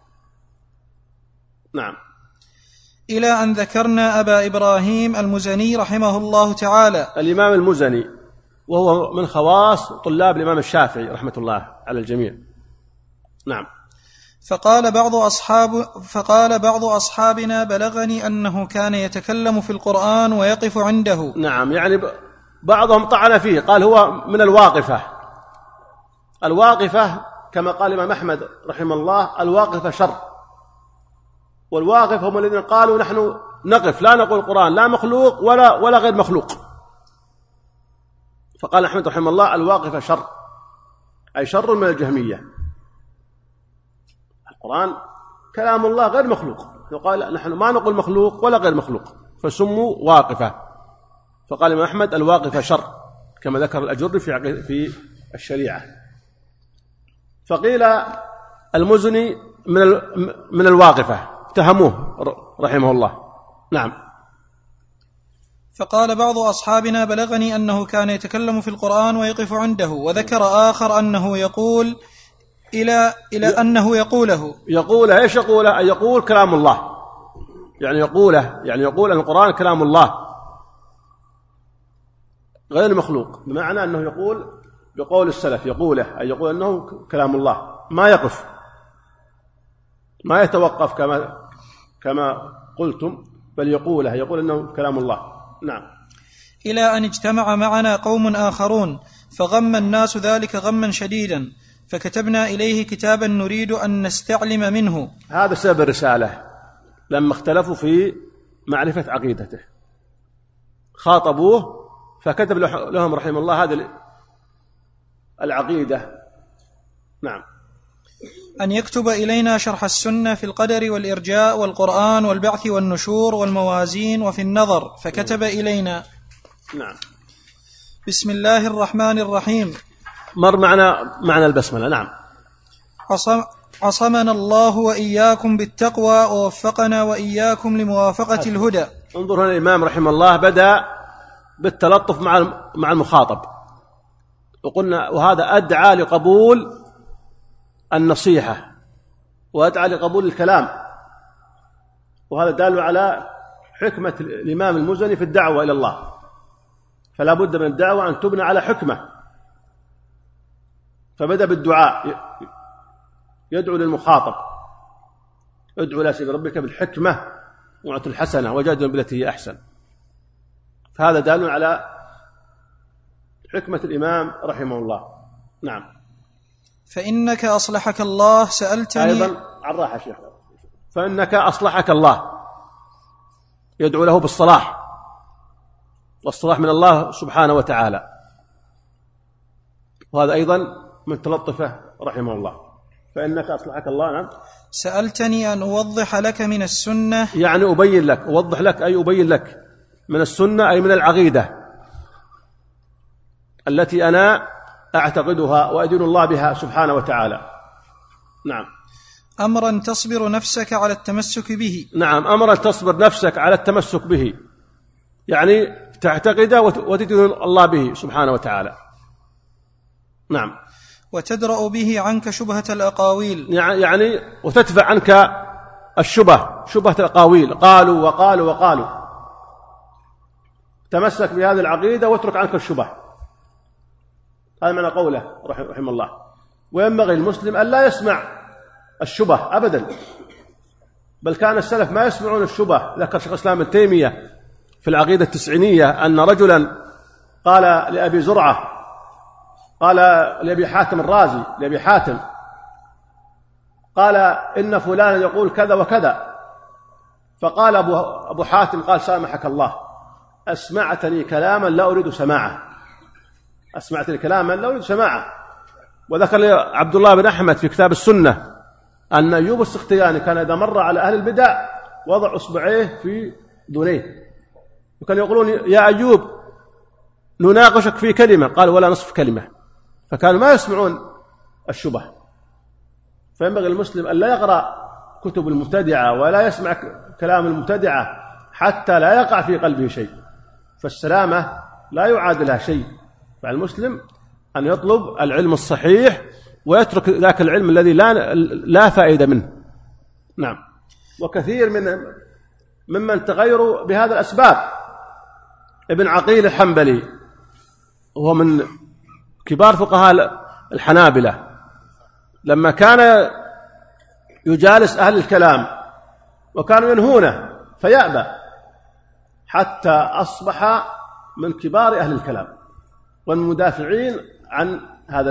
نعم. إلى أن ذكرنا أبا إبراهيم المزني رحمه الله تعالى. الإمام المزني وهو من خواص طلاب الإمام الشافعي رحمة الله على الجميع. نعم. فقال بعض أصحاب فقال بعض أصحابنا بلغني أنه كان يتكلم في القرآن ويقف عنده. نعم، يعني بعضهم طعن فيه، قال هو من الواقفة. الواقفة كما قال الإمام أحمد رحمه الله الواقفة شر، والواقف هم الذين قالوا نحن نقف لا نقول القرآن لا مخلوق ولا ولا غير مخلوق. فقال أحمد رحمه الله الواقفة شر، أي شر من الجهمية. القرآن كلام الله غير مخلوق، وقال نحن ما نقول مخلوق ولا غير مخلوق فسموا واقفة. فقال الإمام أحمد الواقفة شر كما ذكر الأجر في في الشريعة. فقيل المزني من من الواقفة، اتهموه رحمه الله. نعم. فقال بعض أصحابنا بلغني أنه كان يتكلم في القرآن ويقف عنده، وذكر آخر أنه يقول إلى إلى أنه يقوله يقوله إيش يقوله؟ أن يقول كلام الله، يعني يقوله يعني يقول أن القرآن كلام الله غير مخلوق، بمعنى أنه يقول بقول السلف يقوله، أي يقول أنه كلام الله، ما يقف ما يتوقف كما كما قلتم، بل يقوله يقول أنه كلام الله. نعم. إلى أن اجتمع معنا قوم آخرون فغم الناس ذلك غما شديدا، فكتبنا إليه كتابا نريد أن نستعلم منه. هذا سبب الرسالة، لما اختلفوا في معرفة عقيدته خاطبوه فكتب لهم رحمه الله هذه العقيدة. نعم. أن يكتب إلينا شرح السنة في القدر والإرجاء والقرآن والبعث والنشور والموازين وفي النظر، فكتب إلينا. نعم. بسم الله الرحمن الرحيم. مر معنا معنى البسملة. نعم. عصم عصمنا الله وإياكم بالتقوى ووفقنا وإياكم لموافقة حسن. الهدى. انظر هنا الإمام رحمه الله بدأ بالتلطف مع مع المخاطب، وقلنا وهذا أدعى لقبول النصيحة وأدعى لقبول الكلام، وهذا دال على حكمة الإمام المزني في الدعوة إلى الله، فلا بد من الدعوة أن تبنى على حكمة. فبدأ بالدعاء يدعو للمخاطب: ادعو إلى سبيل ربك بالحكمة وعظة الحسنة وجادل بالتي هي أحسن. فهذا دال على حكمة الإمام رحمه الله. نعم. فإنك أصلحك الله سألتني أيضا عن راحة شيخ. فإنك أصلحك الله، يدعو له بالصلاح، والصلاح من الله سبحانه وتعالى، وهذا أيضا من تلطفه رحمه الله. فإنك أصلحك الله. نعم. سألتني أن أوضح لك من السنة، يعني أبين لك، أوضح لك أي أبين لك من السنة، أي من العقيدة التي أنا أعتقدها وأدين الله بها سبحانه وتعالى. نعم. أمرا تصبر نفسك على التمسك به. نعم، أمرا تصبر نفسك على التمسك به، يعني تعتقده وتدين الله به سبحانه وتعالى. نعم. وتدرأ به عنك شبهة الأقاويل، يعني وتدفع عنك الشبه، شبهة الأقاويل، قالوا وقالوا وقالوا. تمسك بهذه العقيدة واترك عنك الشبه. هذا معنى قوله رحمه الله. وينبغي المسلم أن لا يسمع الشبه أبدا، بل كان السلف ما يسمعون الشبه. ذكر شيخ الإسلام ابن تيمية في العقيدة التسعينية أن رجلا قال لأبي زرعة، قال لأبي حاتم الرازي، لأبي حاتم قال: إن فلانا يقول كذا وكذا. فقال أبو, أبو حاتم قال: سامحك الله، أسمعتني كلاما لا أريد سماعه، أسمعتني كلاما لا أريد سماعه. وذكر لي عبد الله بن أحمد في كتاب السنة أن أيوب السختياني كان إذا مر على أهل البدع وضع أصبعيه في ذنيه، وكانوا يقولون: يا أيوب نناقشك في كلمة، قال: ولا نصف كلمة. فكانوا ما يسمعون الشبه. فينبغي المسلم أن لا يقرأ كتب المبتدعة ولا يسمع كلام المبتدعة حتى لا يقع في قلبه شيء، فالسلامة لا يعادلها شيء. فالمسلم أن يطلب العلم الصحيح ويترك ذاك العلم الذي لا لا فائدة منه. نعم. وكثير من ممن تغيروا بهذا الأسباب. ابن عقيل الحنبلي وهو من كبار فقهاء الحنابلة، لما كان يجالس أهل الكلام وكانوا ينهونه فيأبى، حتى أصبح من كبار أهل الكلام والمدافعين عن هذا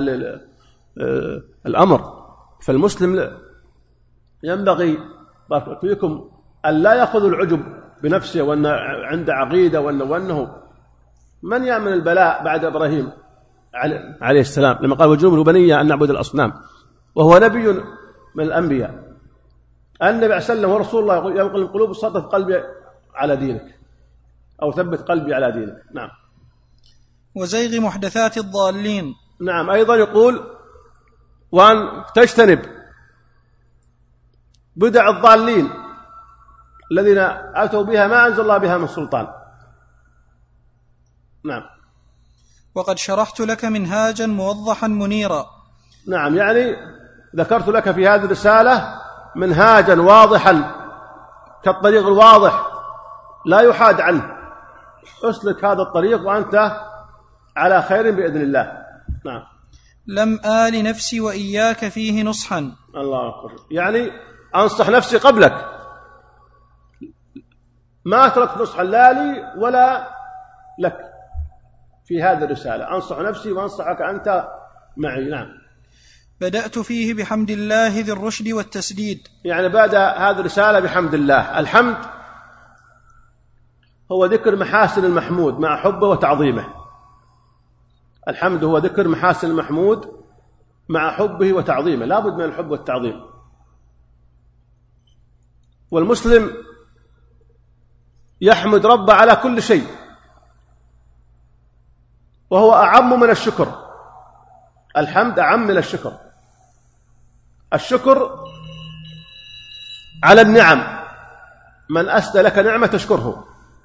الأمر. فالمسلم ينبغي بارك فيكم أن لا يأخذ العجب بنفسه وأن عنده عقيدة وأنه, وأنه من يأمن البلاء بعد إبراهيم عليه السلام لما قال: وجنوب البنية أن نعبد الأصنام، وهو نبي من الأنبياء. النبي عليه السلام ورسول الله ينقل القلوب: صدق قلبي على دينك، أو ثبت قلبي على دينك. نعم. وزيغ محدثات الضالين. نعم. أيضا يقول: وأن تجتنب بدع الضالين الذين أتوا بها ما أنزل الله بها من سلطان. نعم. وقد شرحت لك منهاجا موضحا منيرا. نعم، يعني ذكرت لك في هذه الرسالة منهاجا واضحا كالطريق الواضح لا يحاد عنه. اسلك هذا الطريق وأنت على خير بإذن الله. نعم. لم آل نفسي وإياك فيه نصحا. الله أكبر. يعني أنصح نفسي قبلك، ما أترك نصحا لا لي ولا لك في هذه الرسالة. أنصح نفسي وأنصحك أنت معي. نعم. بدأت فيه بحمد الله ذي الرشد والتسديد. يعني بعد هذه الرسالة بحمد الله. الحمد هو ذكر محاسن المحمود مع حبه وتعظيمه. الحمد هو ذكر محاسن المحمود مع حبه وتعظيمه، لا بد من الحب والتعظيم. والمسلم يحمد ربه على كل شيء، وهو أعم من الشكر. الحمد أعم من الشكر. الشكر على النعم، من أسدى لك نعمة تشكره.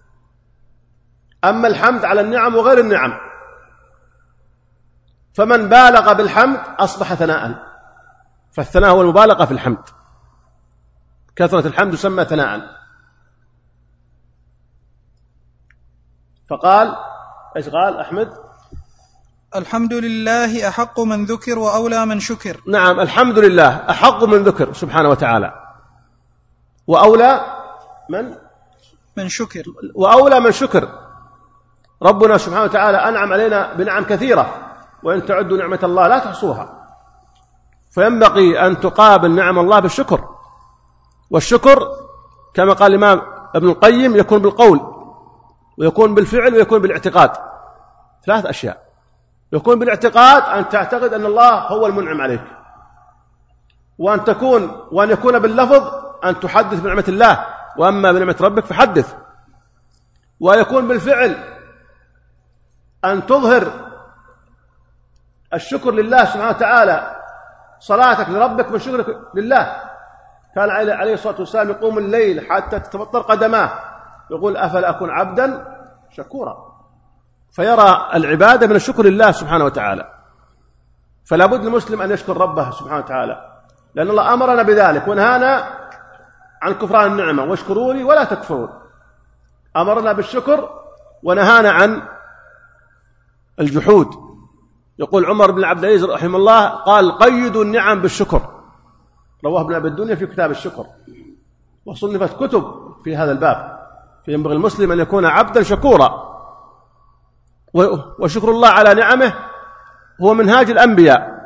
أما الحمد على النعم وغير النعم، فمن بالغ بالحمد أصبح ثناء، فالثناء هو المبالغة في الحمد. كثرة الحمد يسمى ثناء. فقال إيش قال أحمد؟ الحمد لله أحق من ذكر وأولى من شكر. نعم، الحمد لله أحق من ذكر سبحانه وتعالى، وأولى من من شكر وأولى من شكر. ربنا سبحانه وتعالى أنعم علينا بنعم كثيرة، وإن تعدوا نعمة الله لا تحصوها، فينبغي أن تقابل نعم الله بالشكر. والشكر كما قال الإمام ابن القيم يكون بالقول، ويكون بالفعل، ويكون بالاعتقاد. ثلاث أشياء: يكون بالاعتقاد أن تعتقد أن الله هو المنعم عليك، وأن تكون وأن يكون باللفظ أن تحدث بنعمة الله، وأما بنعمة ربك فحدث. ويكون بالفعل أن تظهر الشكر لله سبحانه وتعالى، صلاتك لربك من شكرك لله. كان عليه الصلاة والسلام يقوم الليل حتى تتبطر قدماه، يقول أفلا أكون عبدا شكورا، فيرى العبادة من الشكر لله سبحانه وتعالى. فلا بد المسلم أن يشكر ربه سبحانه وتعالى، لأن الله أمرنا بذلك ونهانا عن كفران النعمة، واشكروا لي ولا تكفرون. أمرنا بالشكر ونهانا عن الجحود. يقول عمر بن عبد العزيز رحمه الله قال: قيدوا النعم بالشكر. رواه ابن أبي الدنيا في كتاب الشكر، وصنفت كتب في هذا الباب. فينبغي المسلم أن يكون عبدا شكورا، وشكر الله على نعمه هو منهاج الأنبياء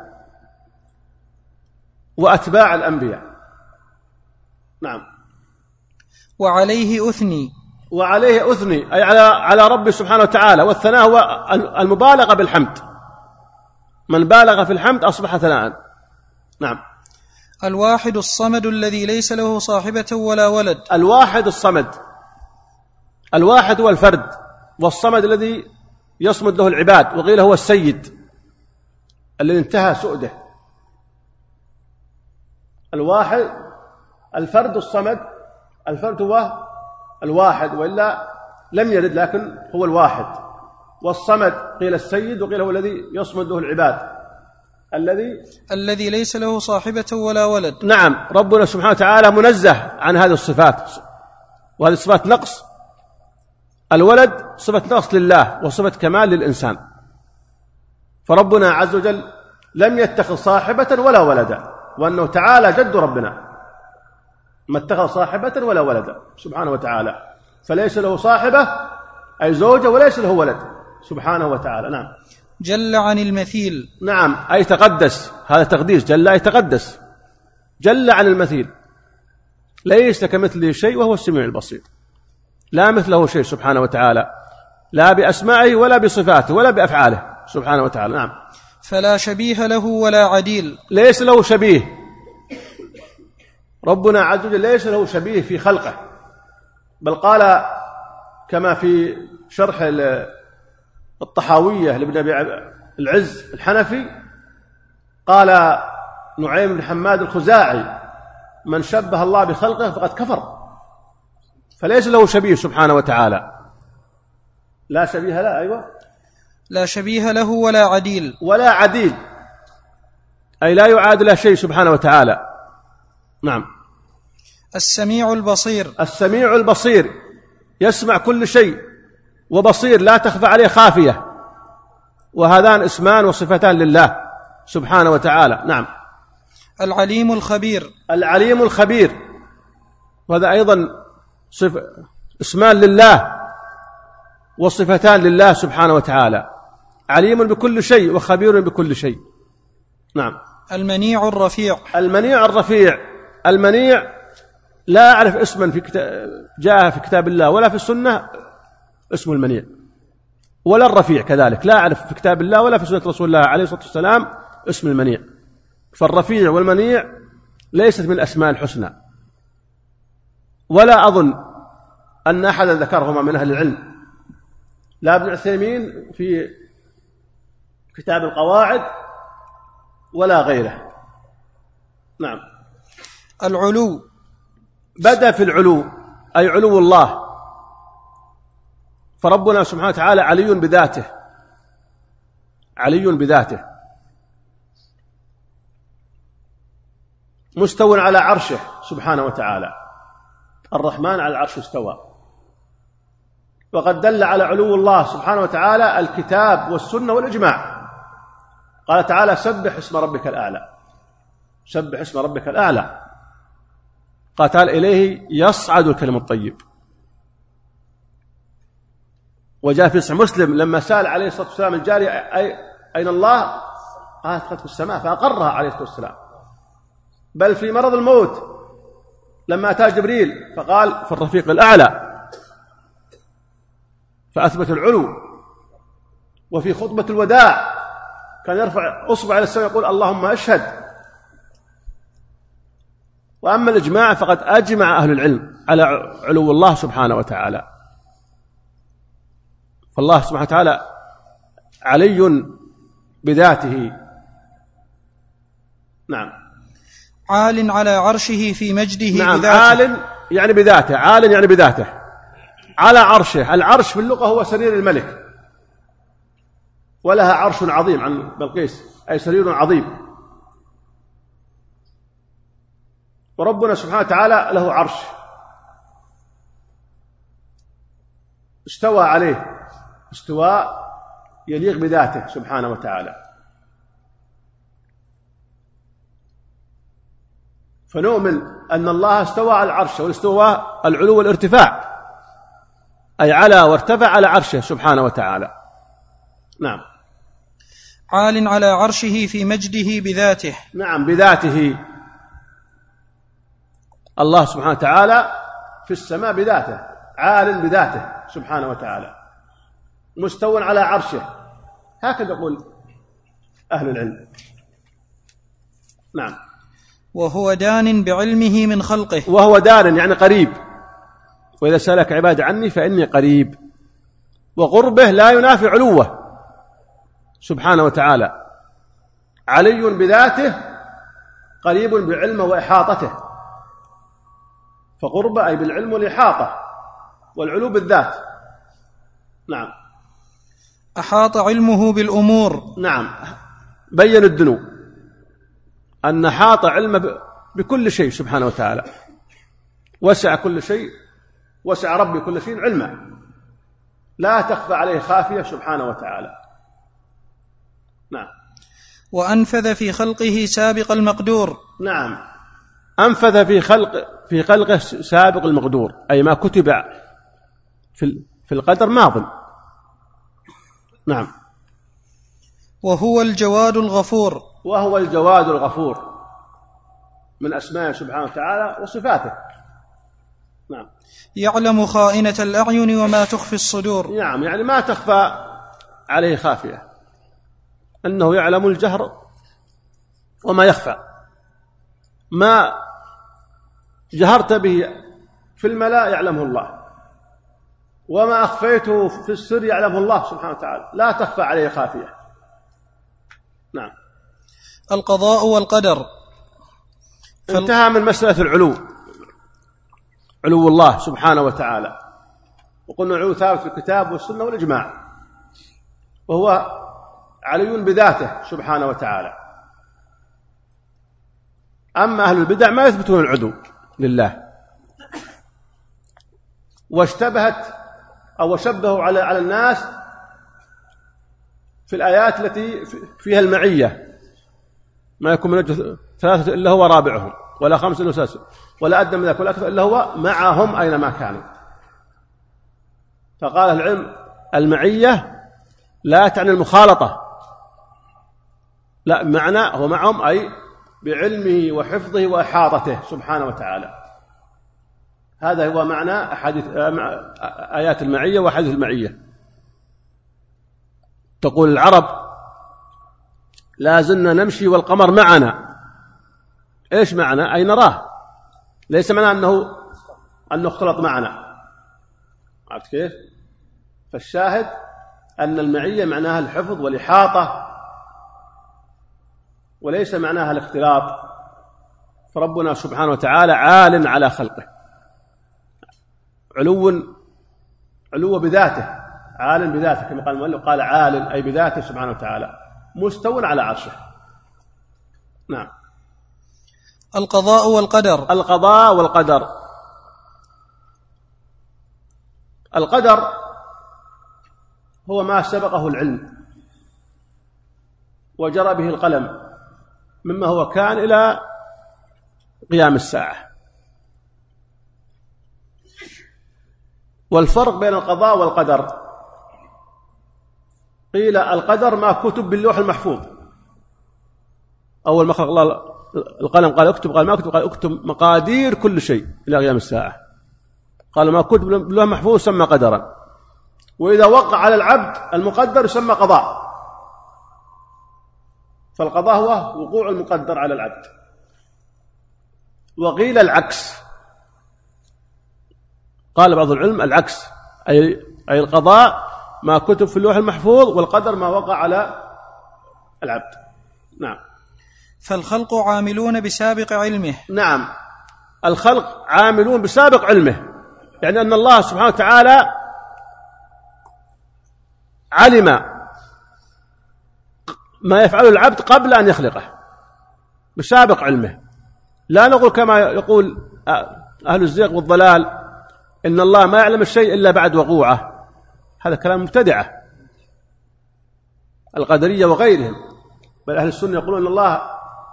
وأتباع الأنبياء. نعم. وعليه أثني وعليه أثني أي على على ربي سبحانه وتعالى. والثناء هو المبالغة بالحمد، من بالغ في الحمد أصبح ثناء. نعم. الواحد الصمد الذي ليس له صاحبة ولا ولد. الواحد الصمد، الواحد هو الفرد، والصمد الذي يصمد له العباد، وقيل هو السيد الذي انتهى سؤده. الواحد الفرد الصمد، الفرد هو الواحد، وإلا لم يرد، لكن هو الواحد. والصمد قيل السيد، وقيل هو الذي يصمد له العباد، الذي الذي ليس له صاحبة ولا ولد. نعم. ربنا سبحانه وتعالى منزه عن هذه الصفات، وهذه الصفات نقص. الولد صفة نقص لله، وصفة كمال للإنسان. فربنا عز وجل لم يتخذ صاحبة ولا ولدا، وأنه تعالى جد ربنا ما اتخذ صاحبة ولا ولدا سبحانه وتعالى، فليس له صاحبة أي زوجة، وليس له ولد سبحانه وتعالى. نعم. جل عن المثيل. نعم، أي تقدس. هذا تقديس، جل أي تقدس، جل عن المثيل. ليس كمثله شيء وهو السميع البصير، لا مثله شيء سبحانه وتعالى، لا بأسمائه ولا بصفاته ولا بأفعاله سبحانه وتعالى. نعم. فلا شبيه له ولا عديل. ليس له شبيه، ربنا عز وجل ليس له شبيه في خلقه، بل قال كما في شرح الطحاوية لابن أبي العز الحنفي، قال نعيم بن حماد الخزاعي: من شبه الله بخلقه فقد كفر. فليس له شبيه سبحانه وتعالى، لا شبيه له. أيوة، لا شبيه له ولا عديل. ولا عديل أي لا يعاد له شيء سبحانه وتعالى. نعم. السميع البصير. السميع البصير، يسمع كل شيء، وبصير لا تخفى عليه خافية، وهذان اسمان وصفتان لله سبحانه وتعالى. نعم. العليم الخبير. العليم الخبير، وهذا أيضا صف... اسمان لله وصفتان لله سبحانه وتعالى، عليم بكل شيء وخبير بكل شيء. نعم. المنيع الرفيع. المنيع الرفيع، المنيع لا أعرف اسما في كتاب جاء في كتاب الله ولا في السنة اسم المنيع، ولا الرفيع كذلك، لا أعرف في كتاب الله ولا في سنة رسول الله عليه الصلاة والسلام اسم المنيع. فالرفيع والمنيع ليست من الأسماء الحسنى، ولا أظن أن أحدا ذكرهما من أهل العلم، لا ابن عثيمين في كتاب القواعد ولا غيره. نعم. العلو، بدأ في العلو أي علو الله، فربنا سبحانه وتعالى علي بذاته، علي بذاته، مستو على عرشه سبحانه وتعالى. الرحمن على العرش استوى، وقد دل على علو الله سبحانه وتعالى الكتاب والسنة والإجماع. قال تعالى سبح اسم ربك الأعلى، سبح اسم ربك الأعلى. قال تعالى إليه يصعد الكلم الطيب. وجاء في صحيح مسلم لما سأل عليه الصلاة والسلام الجارية أين الله؟ قالت قد في السماء، فأقرها عليه الصلاة والسلام. بل في مرض الموت لما أتى جبريل فقال في الرفيق الأعلى، فأثبت العلو. وفي خطبة الوداع كان يرفع أصبع إلى السماء يقول اللهم أشهد. وأما الإجماع فقد أجمع أهل العلم على علو الله سبحانه وتعالى. فالله سبحانه وتعالى علي بذاته. نعم. عال على عرشه في مجده. نعم. بذاته. عال يعني بذاته، عال يعني بذاته على عرشه. العرش في اللغة هو سرير الملك، ولها عرش عظيم عن بلقيس، أي سرير عظيم. وربنا سبحانه وتعالى له عرش استوى عليه استواء يليق بذاته سبحانه وتعالى. فنؤمن أن الله استوى على العرش، والاستواء العلو والارتفاع، أي على وارتفع على عرشه سبحانه وتعالى. نعم. عال على عرشه في مجده بذاته. نعم بذاته. الله سبحانه وتعالى في السماء بذاته، عال بذاته سبحانه وتعالى، مستو على عرشه، هكذا يقول أهل العلم. نعم. وهو دان بعلمه من خلقه. وهو دان يعني قريب. وإذا سألك عباد عني فإني قريب. وقربه لا ينافي علوه سبحانه وتعالى. علي بذاته قريب بعلمه وإحاطته. فقربه أي بالعلم والإحاطة، والعلو بالذات. نعم. أحاط علمه بالأمور. نعم. بين الدنو أن أحاط علمه بكل شيء سبحانه وتعالى، وسع كل شيء، وسع ربي كل شيء علما، لا تخفى عليه خافية سبحانه وتعالى. نعم. وأنفذ في خلقه سابق المقدور. نعم. أنفذ في خلق في خلقه سابق المقدور، أي ما كتب في في القدر ماضٍ. نعم. وهو الجواد الغفور. وهو الجواد الغفور من أسمائه سبحانه وتعالى وصفاته. نعم. يعلم خائنة الأعين وما تخفي الصدور. نعم. يعني ما تخفى عليه خافية، أنه يعلم الجهر وما يخفى. ما جهرت به في الملأ يعلمه الله، وما أخفيته في السر يعلمه الله سبحانه وتعالى، لا تخفى عليه خافية. نعم. القضاء والقدر. انتهى من مسألة العلو، علو الله سبحانه وتعالى. وقلنا العلو ثابت في الكتاب والسنة والإجماع، وهو علي بذاته سبحانه وتعالى. أما أهل البدع ما يثبتون العلو لله، واشتبهت أو شبهوا على على الناس في الآيات التي فيها المعية، ما يكون من ثلاثة إلا هو رابعهم، ولا خمسة إلا سادسهم، ولا أدنى من ذلك ولا أكثر إلا هو معهم أينما كانوا. فقال العلم المعية لا تعني المخالطة، لا، معنى هو معهم أي بعلمه وحفظه وإحاطته سبحانه وتعالى. هذا هو معنى أحاديث آيات المعية وأحاديث المعية. تقول العرب لا زلنا نمشي والقمر معنا. إيش معنى؟ أي نراه، ليس معنى أنه أنه اختلط معنا. عرفت كيف؟ فالشاهد أن المعية معناها الحفظ والإحاطة، وليس معناها الاختلاط. فربنا سبحانه وتعالى عال على خلقه، علو علو بذاته، عال بذاته كما قال المؤلف، قال عال أي بذاته سبحانه وتعالى، مستو على عرشه. نعم. القضاء والقدر. القضاء والقدر. القدر هو ما سبقه العلم وجرى به القلم مما هو كان إلى قيام الساعة. والفرق بين القضاء والقدر، قيل القدر ما كتب باللوح المحفوظ، أول ما خلق الله القلم قال اكتب، قال ما اكتب، قال اكتب مقادير كل شيء إلى قيام الساعة. قال ما كتب باللوح المحفوظ يسمى قدرا، وإذا وقع على العبد المقدر يسمى قضاء. فالقضاء هو وقوع المقدر على العبد. وقيل العكس، قال بعض العلم العكس، أي أي القضاء ما كتب في اللوح المحفوظ، والقدر ما وقع على العبد. نعم. فالخلق عاملون بسابق علمه. نعم، الخلق عاملون بسابق علمه، يعني أن الله سبحانه وتعالى علم ما يفعله العبد قبل أن يخلقه بسابق علمه. لا نقول كما يقول أهل الزيغ والضلال إن الله ما يعلم الشيء إلا بعد وقوعه، هذا كلام مبتدعة القدرية وغيرهم. بل أهل السنة يقولون إن الله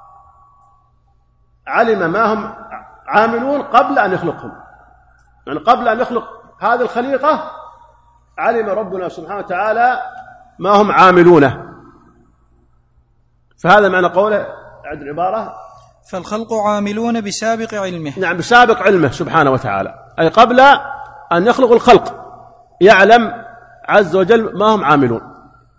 علم ما هم عاملون قبل أن يخلقهم، يعني قبل أن يخلق هذه الخليقة علم ربنا سبحانه وتعالى ما هم عاملونه. فهذا معنى قوله، أعد العبارة، فالخلق عاملون بسابق علمه. نعم، بسابق علمه سبحانه وتعالى، أي قبل أن يخلق الخلق يعلم عز وجل ما هم عاملون.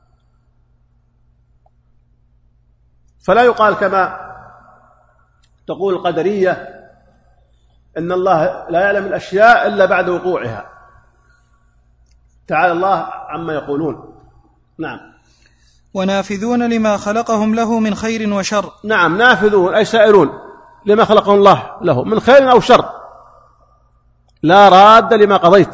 فلا يقال كما تقول القدرية إن الله لا يعلم الأشياء إلا بعد وقوعها، تعالى الله عما يقولون. نعم. ونافذون لما خلقهم له من خير وشر. نعم، نافذون أي سائرون لما خلقهم الله له من خير أو شر، لا راد لما قضيت،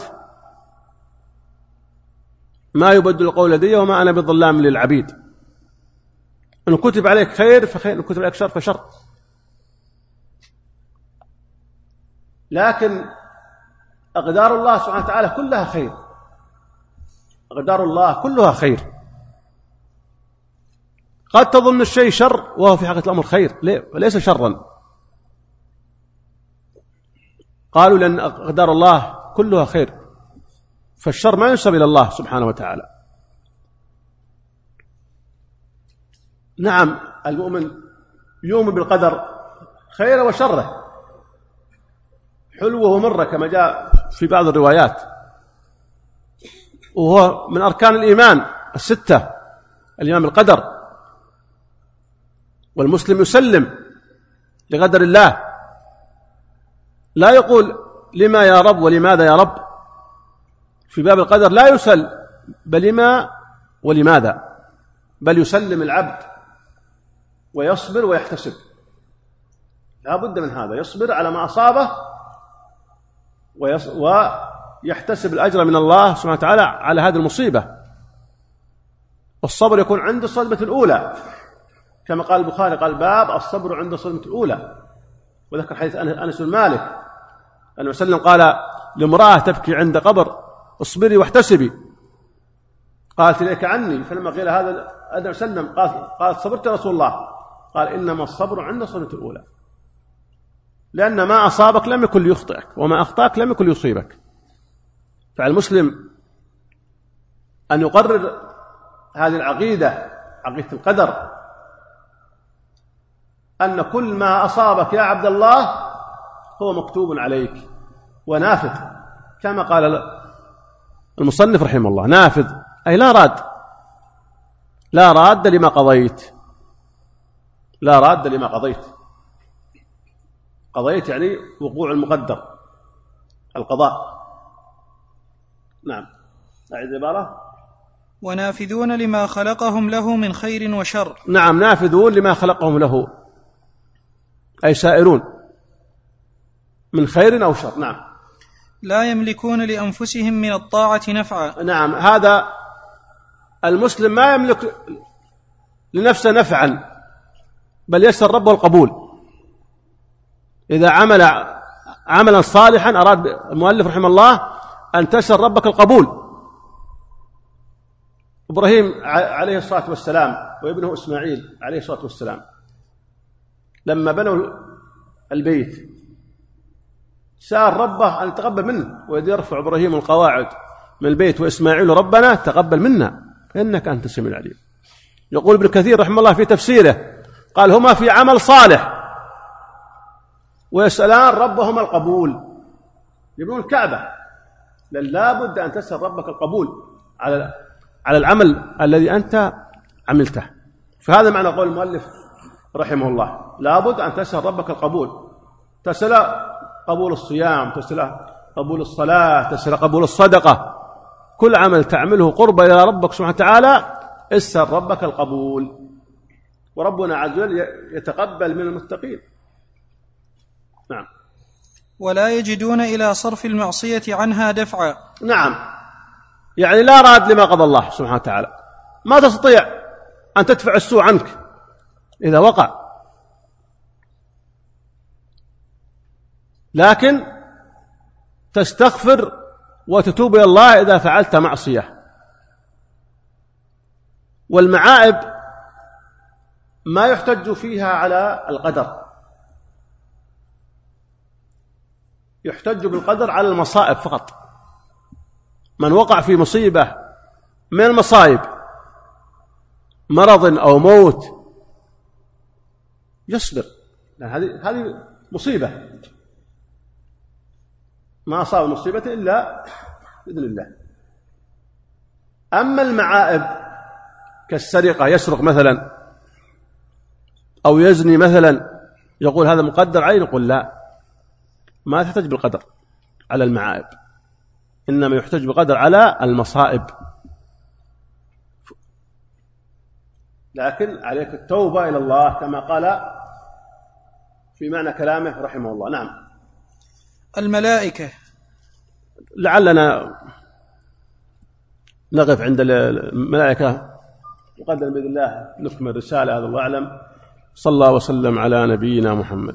ما يبدل القول لدي وما أنا بظلام للعبيد. إن كتب عليك خير فخير، إن كتب عليك شر فشر. لكن أقدار الله سبحانه وتعالى كلها خير، أقدار الله كلها خير. قد تظن الشيء شر وهو في حقيقة الأمر خير، ليس شرا. قالوا لأن أقدار الله كلها خير، فالشر ما ينسب إلى الله سبحانه وتعالى. نعم، المؤمن يؤمن بالقدر خيره وشره، حلوه ومره كما جاء في بعض الروايات، وهو من أركان الإيمان الستة، الإيمان بالقدر. والمسلم يسلم لقدر الله، لا يقول لما يا رب ولماذا يا رب. في باب القدر لا يسل بلما ولماذا، بل يسلم العبد ويصبر ويحتسب. لا بد من هذا، يصبر على ما أصابه ويحتسب الأجر من الله سبحانه وتعالى على هذه المصيبة. والصبر يكون عند الصدمة الأولى، كما قال البخاري قال باب الصبر عند الصدمة الأولى. وذكر حديث أنس بن مالك أن وسلم قال لامرأة تبكي عند قبر اصبري واحتسبي، قالت إليك عني. فلما قيل هذا أن وسلم قالت صبرت يا رسول الله، قال إنما الصبر عند الصدمة الأولى، لأن ما أصابك لم يكن ليخطئك وما أخطأك لم يكن ليصيبك. فعلى المسلم أن يقرر هذه العقيدة، عقيدة القدر، أن كل ما أصابك يا عبد الله هو مكتوب عليك ونافذ، كما قال المصنف رحمه الله، نافذ أي لا راد، لا راد لما قضيت، لا راد لما قضيت. قضيت يعني وقوع المقدر، القضاء. نعم، أعيد العبارة. ونافذون لما خلقهم له من خير وشر. نعم، نافذون لما خلقهم له، أي سائرون من خير أو شر. نعم. لا يملكون لأنفسهم من الطاعة نفعا. نعم، هذا المسلم ما يملك لنفسه نفعا، بل يسر ربه القبول. إذا عمل عملا صالحا أراد المؤلف رحمه الله أن تسر ربك القبول، إبراهيم عليه الصلاة والسلام وابنه إسماعيل عليه الصلاة والسلام لما بنوا البيت سأل ربه أن يتقبل منه، وإذ يرفع إبراهيم القواعد من البيت وإسماعيل ربنا تقبل منا إنك أنت السميع العليم. يقول ابن كثير رحمه الله في تفسيره قال هما في عمل صالح ويسألان ربهما القبول، يبنون الكعبة لا بد أن تسأل ربك القبول على على العمل الذي أنت عملته. فهذا معنى قول المؤلف رحمه الله، لا بد أن تسأل ربك القبول، تسأل قبول الصيام، تسأل قبول الصلاة، تسأل قبول الصدقة، كل عمل تعمله قرب إلى ربك سبحانه وتعالى اسأل ربك القبول، وربنا عز وجل يتقبل من المتقين. نعم. ولا يجدون إلى صرف المعصية عنها دفعا. نعم، يعني لا راد لما قضى الله سبحانه وتعالى، ما تستطيع أن تدفع السوء عنك إذا وقع، لكن تستغفر وتتوب إلى الله إذا فعلت معصية. والمعائب ما يحتج فيها على القدر، يحتج بالقدر على المصائب فقط. من وقع في مصيبة من المصائب، مرض أو موت، يصبر، هذه هذه مصيبة، ما أصاب مصيبة إلا بإذن الله. أما المعائب كالسرقة، يسرق مثلا أو يزني مثلا، يقول هذا مقدر عليه، نقول لا، ما تحتج بالقدر على المعائب، إنما يحتج بالقدر على المصائب. لكن عليك التوبة إلى الله كما قال في معنى كلامه رحمه الله. نعم. الملائكة، لعلنا نقف عند الملائكة وقدر بإذن الله نكمل الرسالة. هذا الله أعلم. صلى الله وسلم على نبينا محمد.